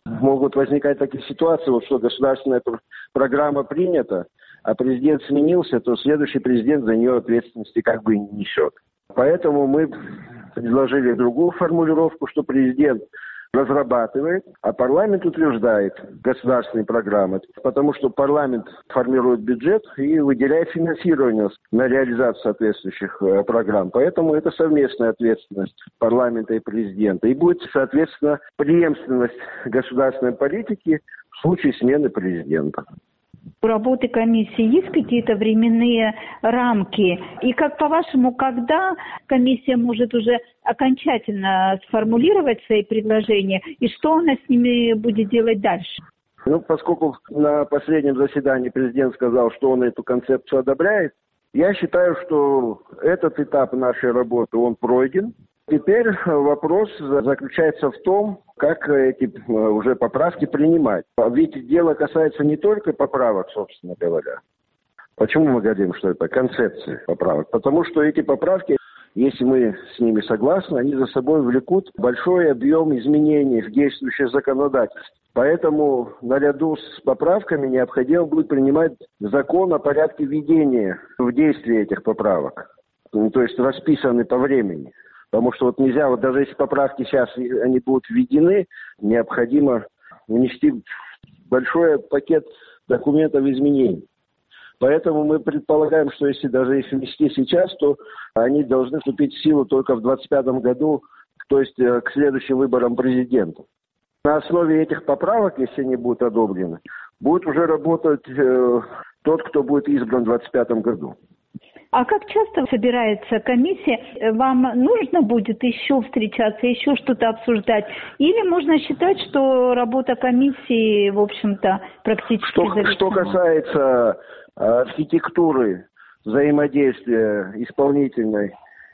Могут возникать такие ситуации, вот что государственная программа принята, а президент сменился, то следующий президент за нее ответственности как бы не несет. Поэтому мы предложили другую формулировку, что президент разрабатывает, а парламент утверждает государственные программы, потому что парламент формирует бюджет и выделяет финансирование на реализацию соответствующих программ. Поэтому это совместная ответственность парламента и президента. И будет, соответственно, преемственность государственной политики в случае смены президента. У работы комиссии есть какие-то временные рамки? И как по-вашему, когда комиссия может уже окончательно сформулировать свои предложения, и что она с ними будет делать дальше? Поскольку на последнем заседании президент сказал, что он эту концепцию одобряет, я считаю, что этот этап нашей работы, он пройден. Теперь вопрос заключается в том, как эти уже поправки принимать. Ведь дело касается не только поправок, собственно говоря. Почему мы говорим, что это концепция поправок? Потому что эти поправки, если мы с ними согласны, они за собой влекут большой объем изменений в действующее законодательство. Поэтому наряду с поправками необходимо будет принимать закон о порядке введения в действие этих поправок. То есть расписаны по времени. Потому что нельзя, даже если поправки сейчас они будут введены, необходимо внести большой пакет документов изменений. Поэтому мы предполагаем, что если ввести сейчас, то они должны вступить в силу только в 2025 году, то есть к следующим выборам президента. На основе этих поправок, если они будут одобрены, будет уже работать тот, кто будет избран в 2025 году. А как часто собирается комиссия? Вам нужно будет еще встречаться, еще что-то обсуждать? Или можно считать, что работа комиссии, в общем-то, практически завершена? Что касается архитектуры взаимодействия исполнительной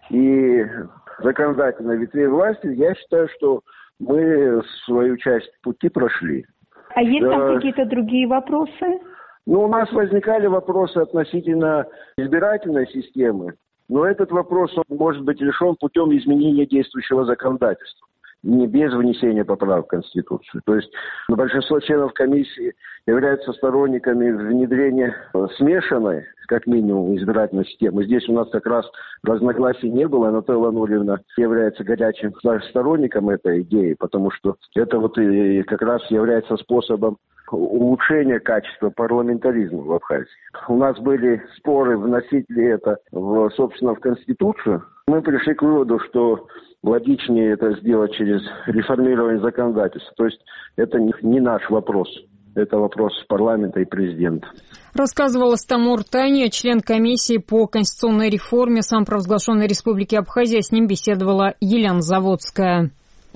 и законодательной ветвей власти, я считаю, что мы свою часть пути прошли. А есть там какие-то другие вопросы? У нас возникали вопросы относительно избирательной системы, но этот вопрос может быть решен путем изменения действующего законодательства, не без внесения поправок в Конституцию. То есть большинство членов комиссии являются сторонниками внедрения смешанной, как минимум, избирательной системы. Здесь у нас как раз разногласий не было. Анатолия Владимировна является горячим сторонником этой идеи, потому что это и как раз является способом улучшения качества парламентаризма в Абхазии. У нас были споры, вносить ли это, собственно, в Конституцию. Мы пришли к выводу, что логичнее это сделать через реформирование законодательства. То есть это не наш вопрос. Это вопрос парламента и президента. Рассказывал Астамур Тани, член комиссии по конституционной реформе самопровозглашенной Республики Абхазия. С ним беседовала Елена Заводская.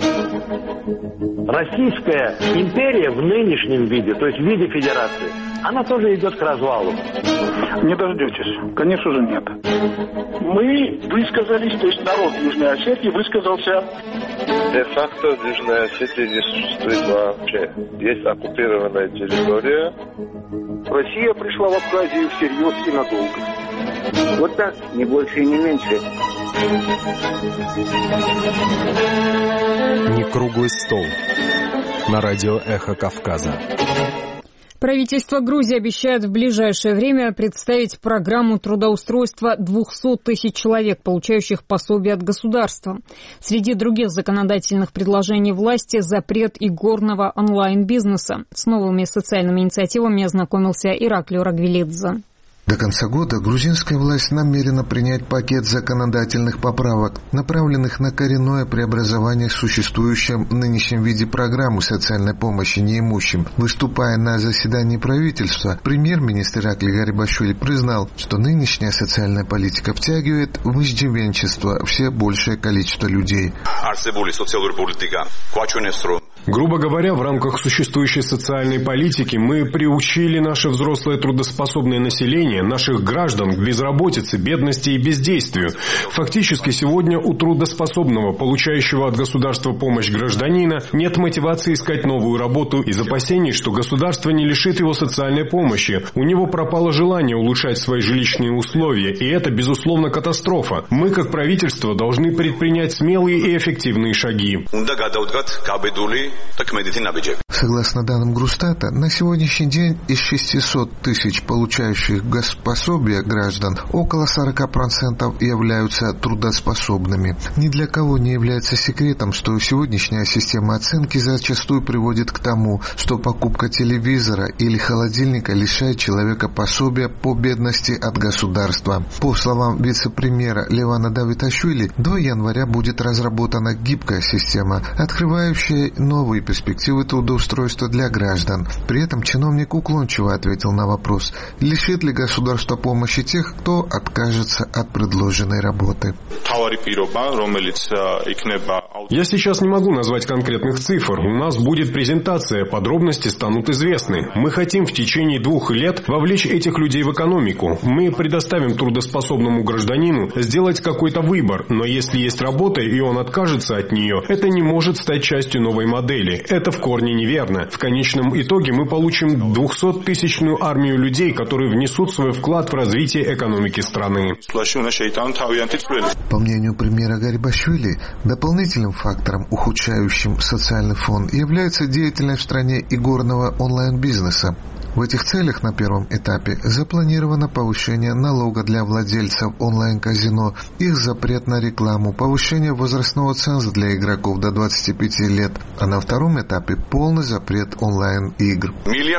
Российская империя в нынешнем виде, то есть в виде федерации, она тоже идет к развалу. Не дождетесь. Конечно же нет. Мы высказались, то есть народ Южной Осетии высказался. Де-факто в Южной Осетии не существует вообще. Есть оккупированная территория. Россия пришла в Абхазию всерьез и надолго. Вот так, не больше и не меньше. Не круглый стол. На радио «Эхо Кавказа». Правительство Грузии обещает в ближайшее время представить программу трудоустройства 200 тысяч человек, получающих пособие от государства. Среди других законодательных предложений власти – запрет игорного онлайн-бизнеса. С новыми социальными инициативами ознакомился Ираклио Рагвилидзе. До конца года грузинская власть намерена принять пакет законодательных поправок, направленных на коренное преобразование в существующем в нынешнем виде программы социальной помощи неимущим. Выступая на заседании правительства, премьер-министр Ираклий Гарибашвили признал, что нынешняя социальная политика втягивает в иждивенчество все большее количество людей. Грубо говоря, в рамках существующей социальной политики мы приучили наше взрослое трудоспособное население, наших граждан к безработице, бедности и бездействию. Фактически сегодня у трудоспособного, получающего от государства помощь гражданина, нет мотивации искать новую работу из опасений, что государство не лишит его социальной помощи. У него пропало желание улучшать свои жилищные условия, и это, безусловно, катастрофа. Мы, как правительство, должны предпринять смелые и эффективные шаги. Согласно данным Грустата, на сегодняшний день из 600 тысяч получающих пособия граждан около 40% являются трудоспособными. Ни для кого не является секретом, что сегодняшняя система оценки зачастую приводит к тому, что покупка телевизора или холодильника лишает человека пособия по бедности от государства. По словам вице-премьера Левана Давиташвили, до января будет разработана гибкая система, открывающая новые перспективы трудоустройства для граждан. При этом чиновник уклончиво ответил на вопрос, лишит ли государство помощи тех, кто откажется от предложенной работы. Я сейчас не могу назвать конкретных цифр. У нас будет презентация, подробности станут известны. Мы хотим в течение 2 лет вовлечь этих людей в экономику. Мы предоставим трудоспособному гражданину сделать какой-то выбор, но если есть работа и он откажется от нее, это не может стать частью новой модели. Это в корне неверно. В конечном итоге мы получим 200-тысячную армию людей, которые внесут свой вклад в развитие экономики страны. По мнению премьера Гарибашвили, дополнительным фактором, ухудшающим социальный фон, является деятельность в стране игорного онлайн-бизнеса. В этих целях на первом этапе запланировано повышение налога для владельцев онлайн-казино, их запрет на рекламу, повышение возрастного ценза для игроков до 25 лет, а на втором этапе полный запрет онлайн-игр.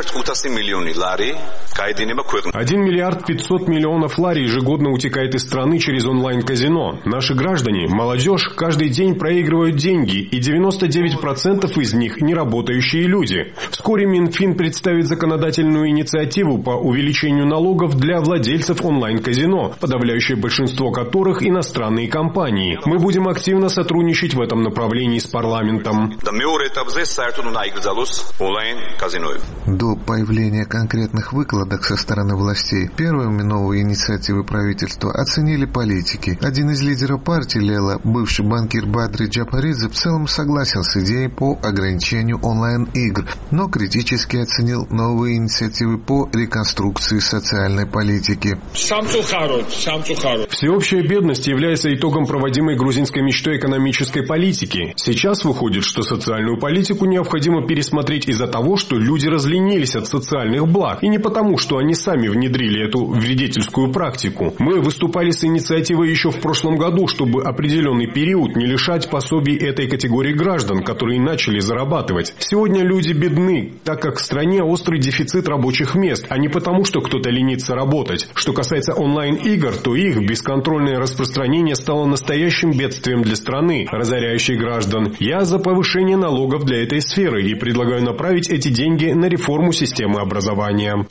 1 миллиард 500 миллионов лари ежегодно утекает из страны через онлайн-казино. Наши граждане, молодежь, каждый день проигрывают деньги, и 99% из них неработающие люди. Вскоре Минфин представит законодательную инициативу по увеличению налогов для владельцев онлайн-казино, подавляющее большинство которых иностранные компании. Мы будем активно сотрудничать в этом направлении с парламентом. До появления конкретных выкладок со стороны властей первыми новые инициативы правительства оценили политики. Один из лидеров партии Лела, бывший банкир Бадри Джапаридзе, в целом согласен с идеей по ограничению онлайн-игр, но критически оценил новые инициативы по реконструкции социальной политики. Всеобщая бедность является итогом проводимой грузинской мечтой экономической политики. Сейчас выходит, что социальную политику необходимо пересмотреть из-за того, что люди разленились от социальных благ, и не потому, что они сами внедрили эту вредительскую практику. Мы выступали с инициативой еще в прошлом году, чтобы определенный период не лишать пособий этой категории граждан, которые начали зарабатывать. Сегодня люди бедны, так как в стране острый дефицит рабочих мест, а не потому, что кто-то ленится работать. Что касается онлайн-игр, то их бесконтрольное распространение стало настоящим бедствием для страны, разоряющей граждан. Я за повышение налогов для этой сферы и предлагаю направить эти деньги на реформу системы образования.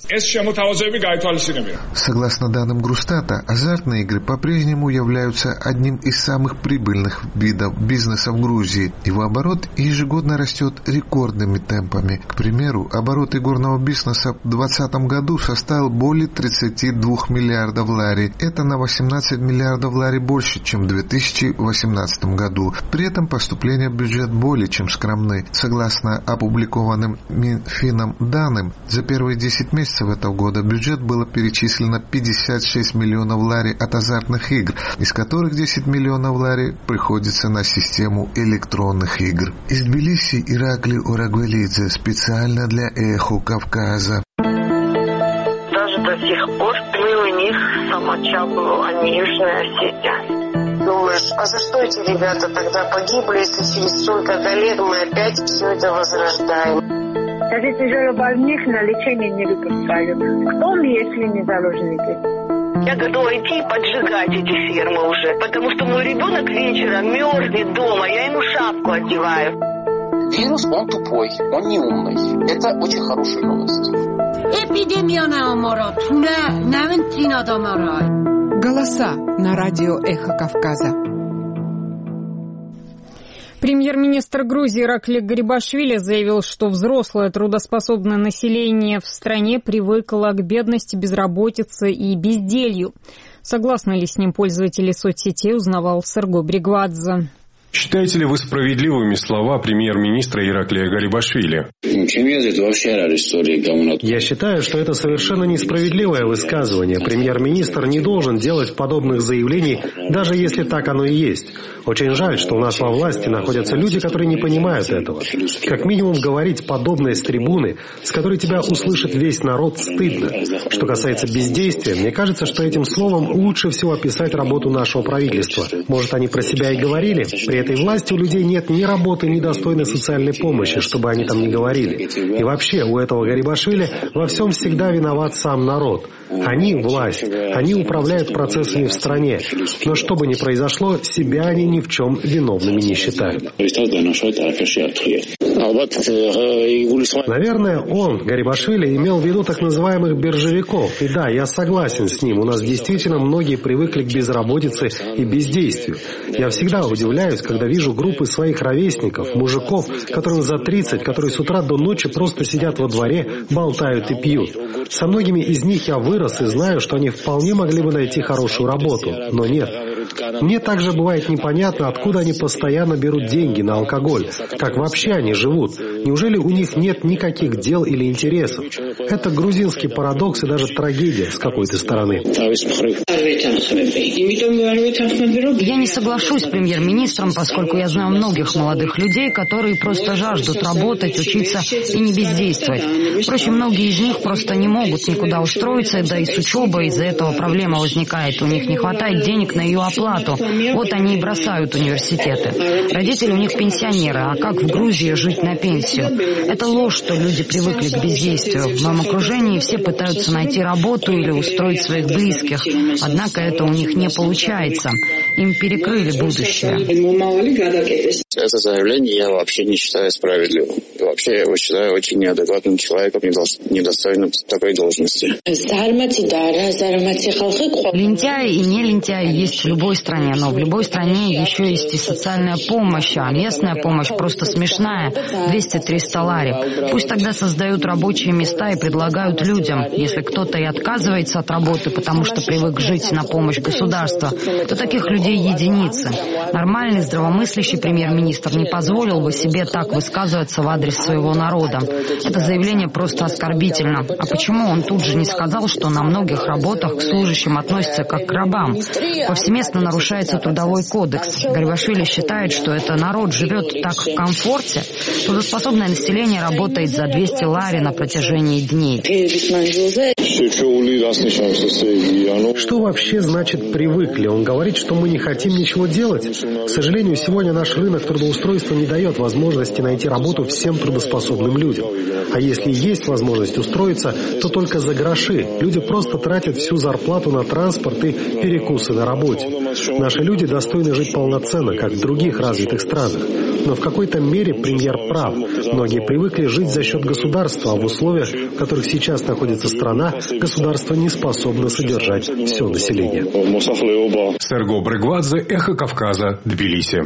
Согласно данным Грустата, азартные игры по-прежнему являются одним из самых прибыльных видов бизнеса в Грузии. Его оборот ежегодно растет рекордными темпами. К примеру, оборот игорного бизнеса в 2020 году составил более 32 миллиардов лари. Это на 18 миллиардов лари больше, чем в 2018 году. При этом поступления в бюджет более чем скромны. Согласно опубликованным Минфином данным, за первые 10 месяцев этого года в бюджет было перечислено 56 миллионов лари от азартных игр, из которых 10 миллионов лари приходится на систему электронных игр. Из Тбилиси Иракли Орагвелидзе специально для «Эхо Кавказа». Даже до сих пор мы у них самочаблу, а не Южная Осетия. Думаешь, а за что эти ребята тогда погибли, если через столько-то лет мы опять все это возрождаем? Даже тяжелобольных на лечение не выпускают. Кто мы, если не заложники? Я готова идти и поджигать эти фермы уже, потому что мой ребенок вечером мерзнет дома, я ему шапку одеваю. Вирус, он тупой, он не умный. Это очень хорошая новость. Голоса на радио «Эхо Кавказа». Премьер-министр Грузии Иракли Гарибашвили заявил, что взрослое трудоспособное население в стране привыкло к бедности, безработице и безделью. Согласны ли с ним пользователи соцсетей, узнавал Сергой Бригвадзе. Считаете ли вы справедливыми слова премьер-министра Ираклия Гарибашвили? Я считаю, что это совершенно несправедливое высказывание. Премьер-министр не должен делать подобных заявлений, даже если так оно и есть. Очень жаль, что у нас во власти находятся люди, которые не понимают этого. Как минимум говорить подобное с трибуны, с которой тебя услышит весь народ, стыдно. Что касается бездействия, мне кажется, что этим словом лучше всего описать работу нашего правительства. Может, они про себя и говорили? При этой власти у людей нет ни работы, ни достойной социальной помощи, чтобы они там не говорили. И вообще, у этого Гарибашвили во всем всегда виноват сам народ. Они власть, они управляют процессами в стране. Но что бы ни произошло, себя они ни в чем виновными не считают. Наверное, он, Гарибашвили, имел в виду так называемых биржевиков. И да, я согласен с ним. У нас действительно многие привыкли к безработице и бездействию. Я всегда удивляюсь, когда вижу группы своих ровесников, мужиков, которым за 30, которые с утра до ночи просто сидят во дворе, болтают и пьют. Со многими из них я вырос и знаю, что они вполне могли бы найти хорошую работу, но нет. Мне также бывает непонятно, откуда они постоянно берут деньги на алкоголь, как вообще они живут. Неужели у них нет никаких дел или интересов? Это грузинский парадокс и даже трагедия с какой-то стороны. Я не соглашусь с премьер-министром, поскольку я знаю многих молодых людей, которые просто жаждут работать, учиться и не бездействовать. Впрочем, многие из них просто не могут никуда устроиться, да и с учебой из-за этого проблема возникает. У них не хватает денег на ее оплату. Вот они и бросают университеты. Родители у них пенсионеры, а как в Грузии жить на пенсию? Это ложь, что люди привыкли к бездействию. В моем окружении все пытаются найти работу или устроить своих близких. Однако это у них не получается. Им перекрыли будущее. Это заявление я вообще не считаю справедливым. И вообще я его считаю очень неадекватным человеком, недостойным такой должности. Лентяи и не лентяи есть в любой стране, но в любой стране еще есть и социальная помощь, а местная помощь просто смешная – 200-300 лари. Пусть тогда создают рабочие места и предлагают людям. Если кто-то и отказывается от работы, потому что привык жить на помощь государства, то таких людей единицы. Нормальный, здравомыслящий премьер-министр не позволил бы себе так высказываться в адрес своего народа. Это заявление просто оскорбительно. А почему он тут же не сказал, что на многих работах к служащим относятся как к рабам? Повсеместно нарушается трудовой кодекс. Гарибашвили считает, что это народ живет так в комфорте. Трудоспособное население работает за 200 лари на протяжении дней. Что вообще значит «привыкли»? Он говорит, что мы не хотим ничего делать. К сожалению, сегодня наш рынок трудоустройства не дает возможности найти работу всем трудоспособным людям. А если есть возможность устроиться, то только за гроши. Люди просто тратят всю зарплату на транспорт и перекусы на работе. Наши люди достойны жить полноценно, как в других развитых странах. Но в какой-то мере премьер прав. Многие привыкли жить за счет государства, а в условиях, в которых сейчас находится страна, государство не способно содержать все население. Серго Брыгвадзе, Эхо Кавказа, Тбилиси.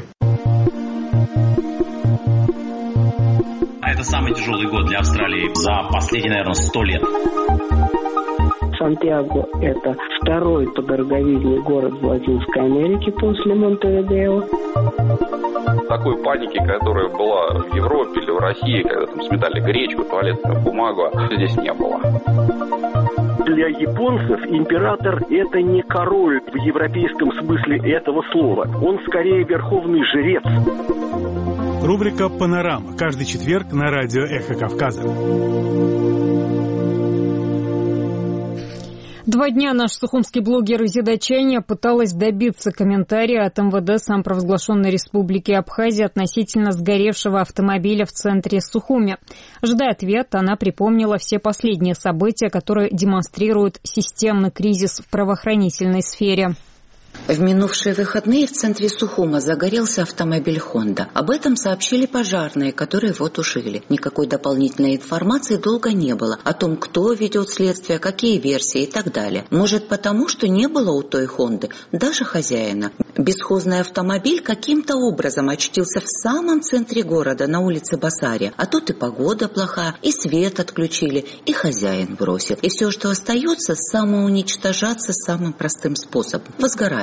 Это самый тяжелый год для Австралии за последние, наверное, 100 лет. Сантьяго – это второй по дороговизне город в Латинской Америке после Монтевидео. Такой паники, которая была в Европе или в России, когда там сметали гречку, туалетную бумагу, здесь не было. Для японцев император – это не король в европейском смысле этого слова. Он скорее верховный жрец. Рубрика «Панорама». Каждый четверг на радио «Эхо Кавказа». 2 дня наш сухумский блогер Изида Чайня пыталась добиться комментария от МВД самопровозглашенной Республики Абхазия относительно сгоревшего автомобиля в центре Сухуми. Ожидая ответа, она припомнила все последние события, которые демонстрируют системный кризис в правоохранительной сфере. В минувшие выходные в центре Сухума загорелся автомобиль «Хонда». Об этом сообщили пожарные, которые его тушили. Никакой дополнительной информации долго не было о том, кто ведет следствие, какие версии и так далее. Может, потому, что не было у той «Хонды» даже хозяина. Бесхозный автомобиль каким-то образом очутился в самом центре города, на улице Басария. А тут и погода плохая, и свет отключили, и хозяин бросил. И все, что остается, самоуничтожаться самым простым способом – возгорание.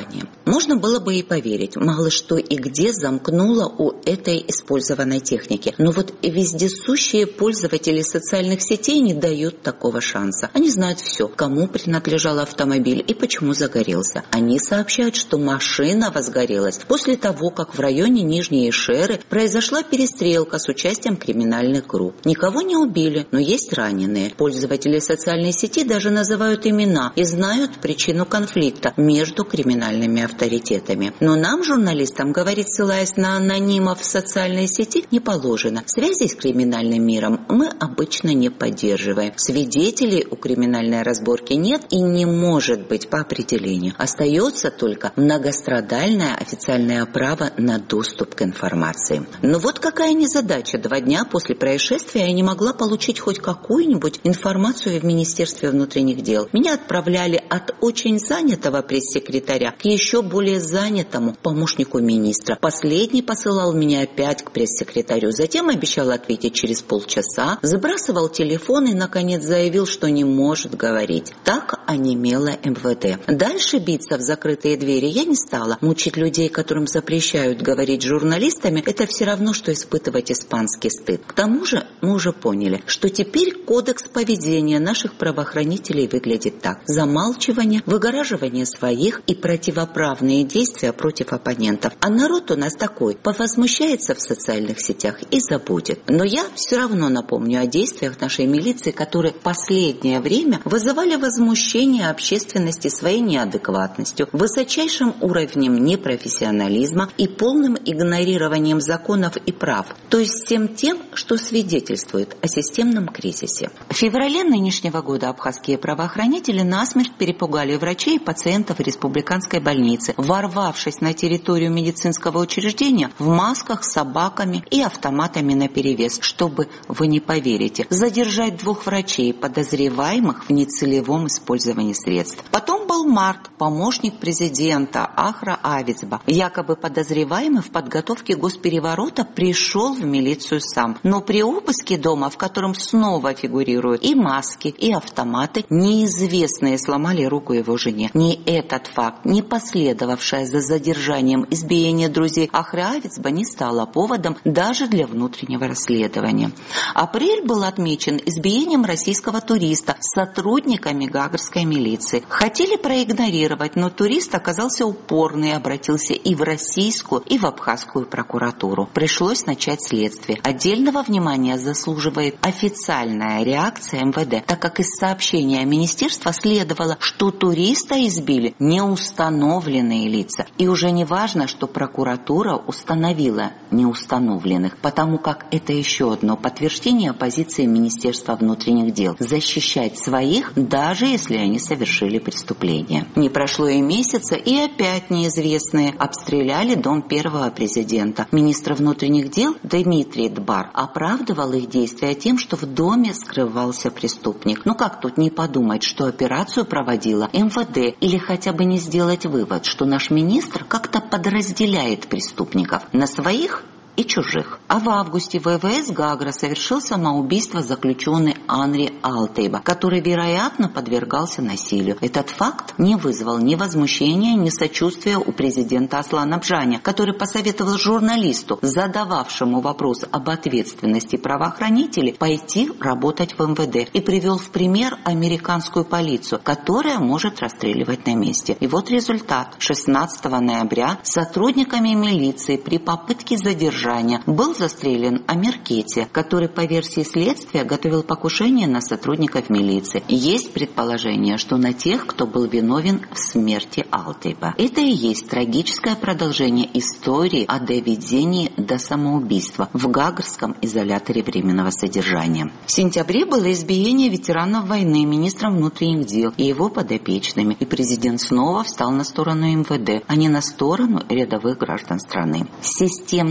заранее. Можно было бы и поверить, мало что и где замкнуло у этой использованной техники. Но вот вездесущие пользователи социальных сетей не дают такого шанса. Они знают все, кому принадлежал автомобиль и почему загорелся. Они сообщают, что машина возгорелась после того, как в районе Нижней Ишеры произошла перестрелка с участием криминальных групп. Никого не убили, но есть раненые. Пользователи социальной сети даже называют имена и знают причину конфликта между криминальными авторитетами. Но нам, журналистам, говорить, ссылаясь на анонимов в социальной сети, не положено. Связи с криминальным миром мы обычно не поддерживаем. Свидетелей у криминальной разборки нет и не может быть по определению. Остается только многострадальное официальное право на доступ к информации. Но вот какая незадача. 2 дня после происшествия я не могла получить хоть какую-нибудь информацию в Министерстве внутренних дел. Меня отправляли от очень занятого пресс-секретаря к еще более занятому помощнику министра. Последний посылал меня опять к пресс-секретарю, затем обещал ответить через полчаса, сбрасывал телефон и, наконец, заявил, что не может говорить. Так онемело МВД. Дальше биться в закрытые двери я не стала. Мучить людей, которым запрещают говорить с журналистами, это все равно, что испытывать испанский стыд. К тому же мы уже поняли, что теперь кодекс поведения наших правоохранителей выглядит так. Замалчивание, выгораживание своих и противоправные действия против оппонентов. А народ у нас такой, повозмущается в социальных сетях и забудет. Но я все равно напомню о действиях нашей милиции, которые в последнее время вызывали возмущение общественности своей неадекватностью, высочайшим уровнем непрофессионализма и полным игнорированием законов и прав, то есть всем тем, что свидетельствует о системном кризисе. В феврале нынешнего года абхазские правоохранители насмерть перепугали врачей и пациентов республиканской больницы, ворвавшись на территорию медицинского учреждения в масках с собаками и автоматами наперевес, чтобы, вы не поверите, задержать 2 врачей, подозреваемых в нецелевом использовании средств. Потом был март, помощник президента Ахра Авицба, якобы подозреваемый в подготовке госпереворота, пришел в милицию сам. Но при обыске дома, в котором снова фигурируют и маски, и автоматы, неизвестные сломали руку его жене. Ни этот факт, ни последовавшее за задержанием избиение друзей Ахры Авицба не стало поводом даже для внутреннего расследования. Апрель был отмечен избиением российского туриста сотрудниками гаагрской милиции. Хотели проигнорировать, но турист оказался упорный и обратился и в российскую, и в абхазскую прокуратуру. Пришлось начать следствие. Отдельного внимания заслуживает официальная реакция МВД, так как из сообщения министерства следовало, что туриста избили неустановленные лица. И уже не важно, что прокуратура установила неустановленных, потому как это еще одно подтверждение позиции Министерства внутренних дел – защищать своих, даже если они совершили преступление. Не прошло и месяца, и опять неизвестные обстреляли дом первого президента. Министр внутренних дел Дмитрий Дбар оправдывал их действия тем, что в доме скрывался преступник. Ну как тут не подумать, что операцию проводила МВД, или хотя бы не сделать вывод, что наш министр как-то подразделяет преступников на своих и чужих. А в августе ВВС Гагра совершил самоубийство заключенный Анри Алтейба, который, вероятно, подвергался насилию. Этот факт не вызвал ни возмущения, ни сочувствия у президента Аслана Бжаня, который посоветовал журналисту, задававшему вопрос об ответственности правоохранителей, пойти работать в МВД, и привел в пример американскую полицию, которая может расстреливать на месте. И вот результат. 16 ноября сотрудниками милиции при попытке задержания был застрелен Амир Кети, который, по версии следствия, готовил покушение на сотрудников милиции. Есть предположение, что на тех, кто был виновен в смерти Алтейба. Это и есть трагическое продолжение истории о доведении до самоубийства в Гаагрском изоляторе временного содержания. В сентябре было избиение ветеранов войны министром внутренних дел и его подопечными, и президент снова встал на сторону МВД, а не на сторону рядовых граждан страны. Системный кризис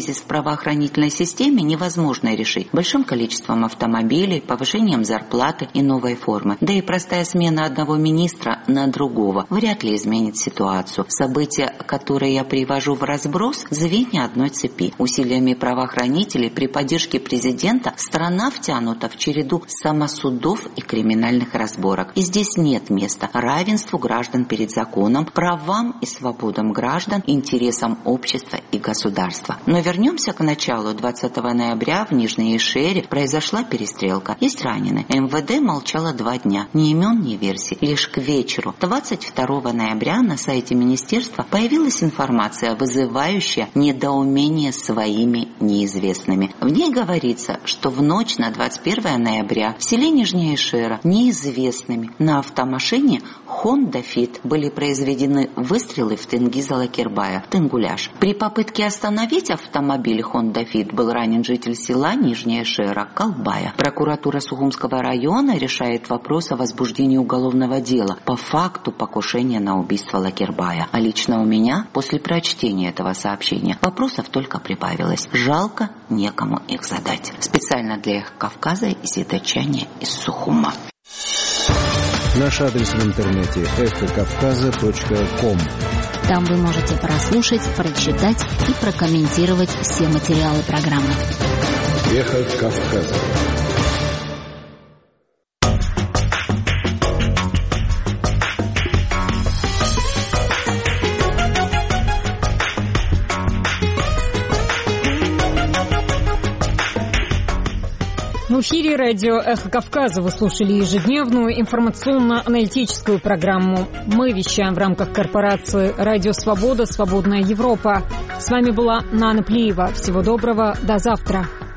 кризис в правоохранительной системе невозможно решить большим количеством автомобилей, повышением зарплаты и новой формы. Да и простая смена одного министра на другого вряд ли изменит ситуацию. События, которые я привожу в разброс, звенья одной цепи. Усилиями правоохранителей при поддержке президента страна втянута в череду самосудов и криминальных разборок. И здесь нет места равенству граждан перед законом, правам и свободам граждан, интересам общества и государства. Но вернемся к началу. 20 ноября в Нижней Ишере произошла перестрелка. Есть раненые. МВД молчало 2 дня. Ни имен, ни версий. Лишь к вечеру 22 ноября на сайте министерства появилась информация, вызывающая недоумение своими неизвестными. В ней говорится, что в ночь на 21 ноября в селе Нижняя Ишера неизвестными на автомашине Honda Fit были произведены выстрелы в Тенгиза Лакербая, Тенгуляш. При попытке остановить автомобиль Honda Fit был ранен житель села Нижняя Шера Колбая. Прокуратура Сухумского района решает вопрос о возбуждении уголовного дела по факту покушения на убийство Лакербая. А лично у меня после прочтения этого сообщения вопросов только прибавилось. Жалко, некому их задать. Специально для Эхо Кавказа Изида Чаня из Сухума. Наш адрес в интернете эхокавказа.ком. Там вы можете прослушать, прочитать и прокомментировать все материалы программы. Эхо Кавказа. В эфире радио «Эхо Кавказа» вы слушали ежедневную информационно-аналитическую программу. Мы вещаем в рамках корпорации «Радио Свобода. Свободная Европа». С вами была Нана Плиева. Всего доброго. До завтра.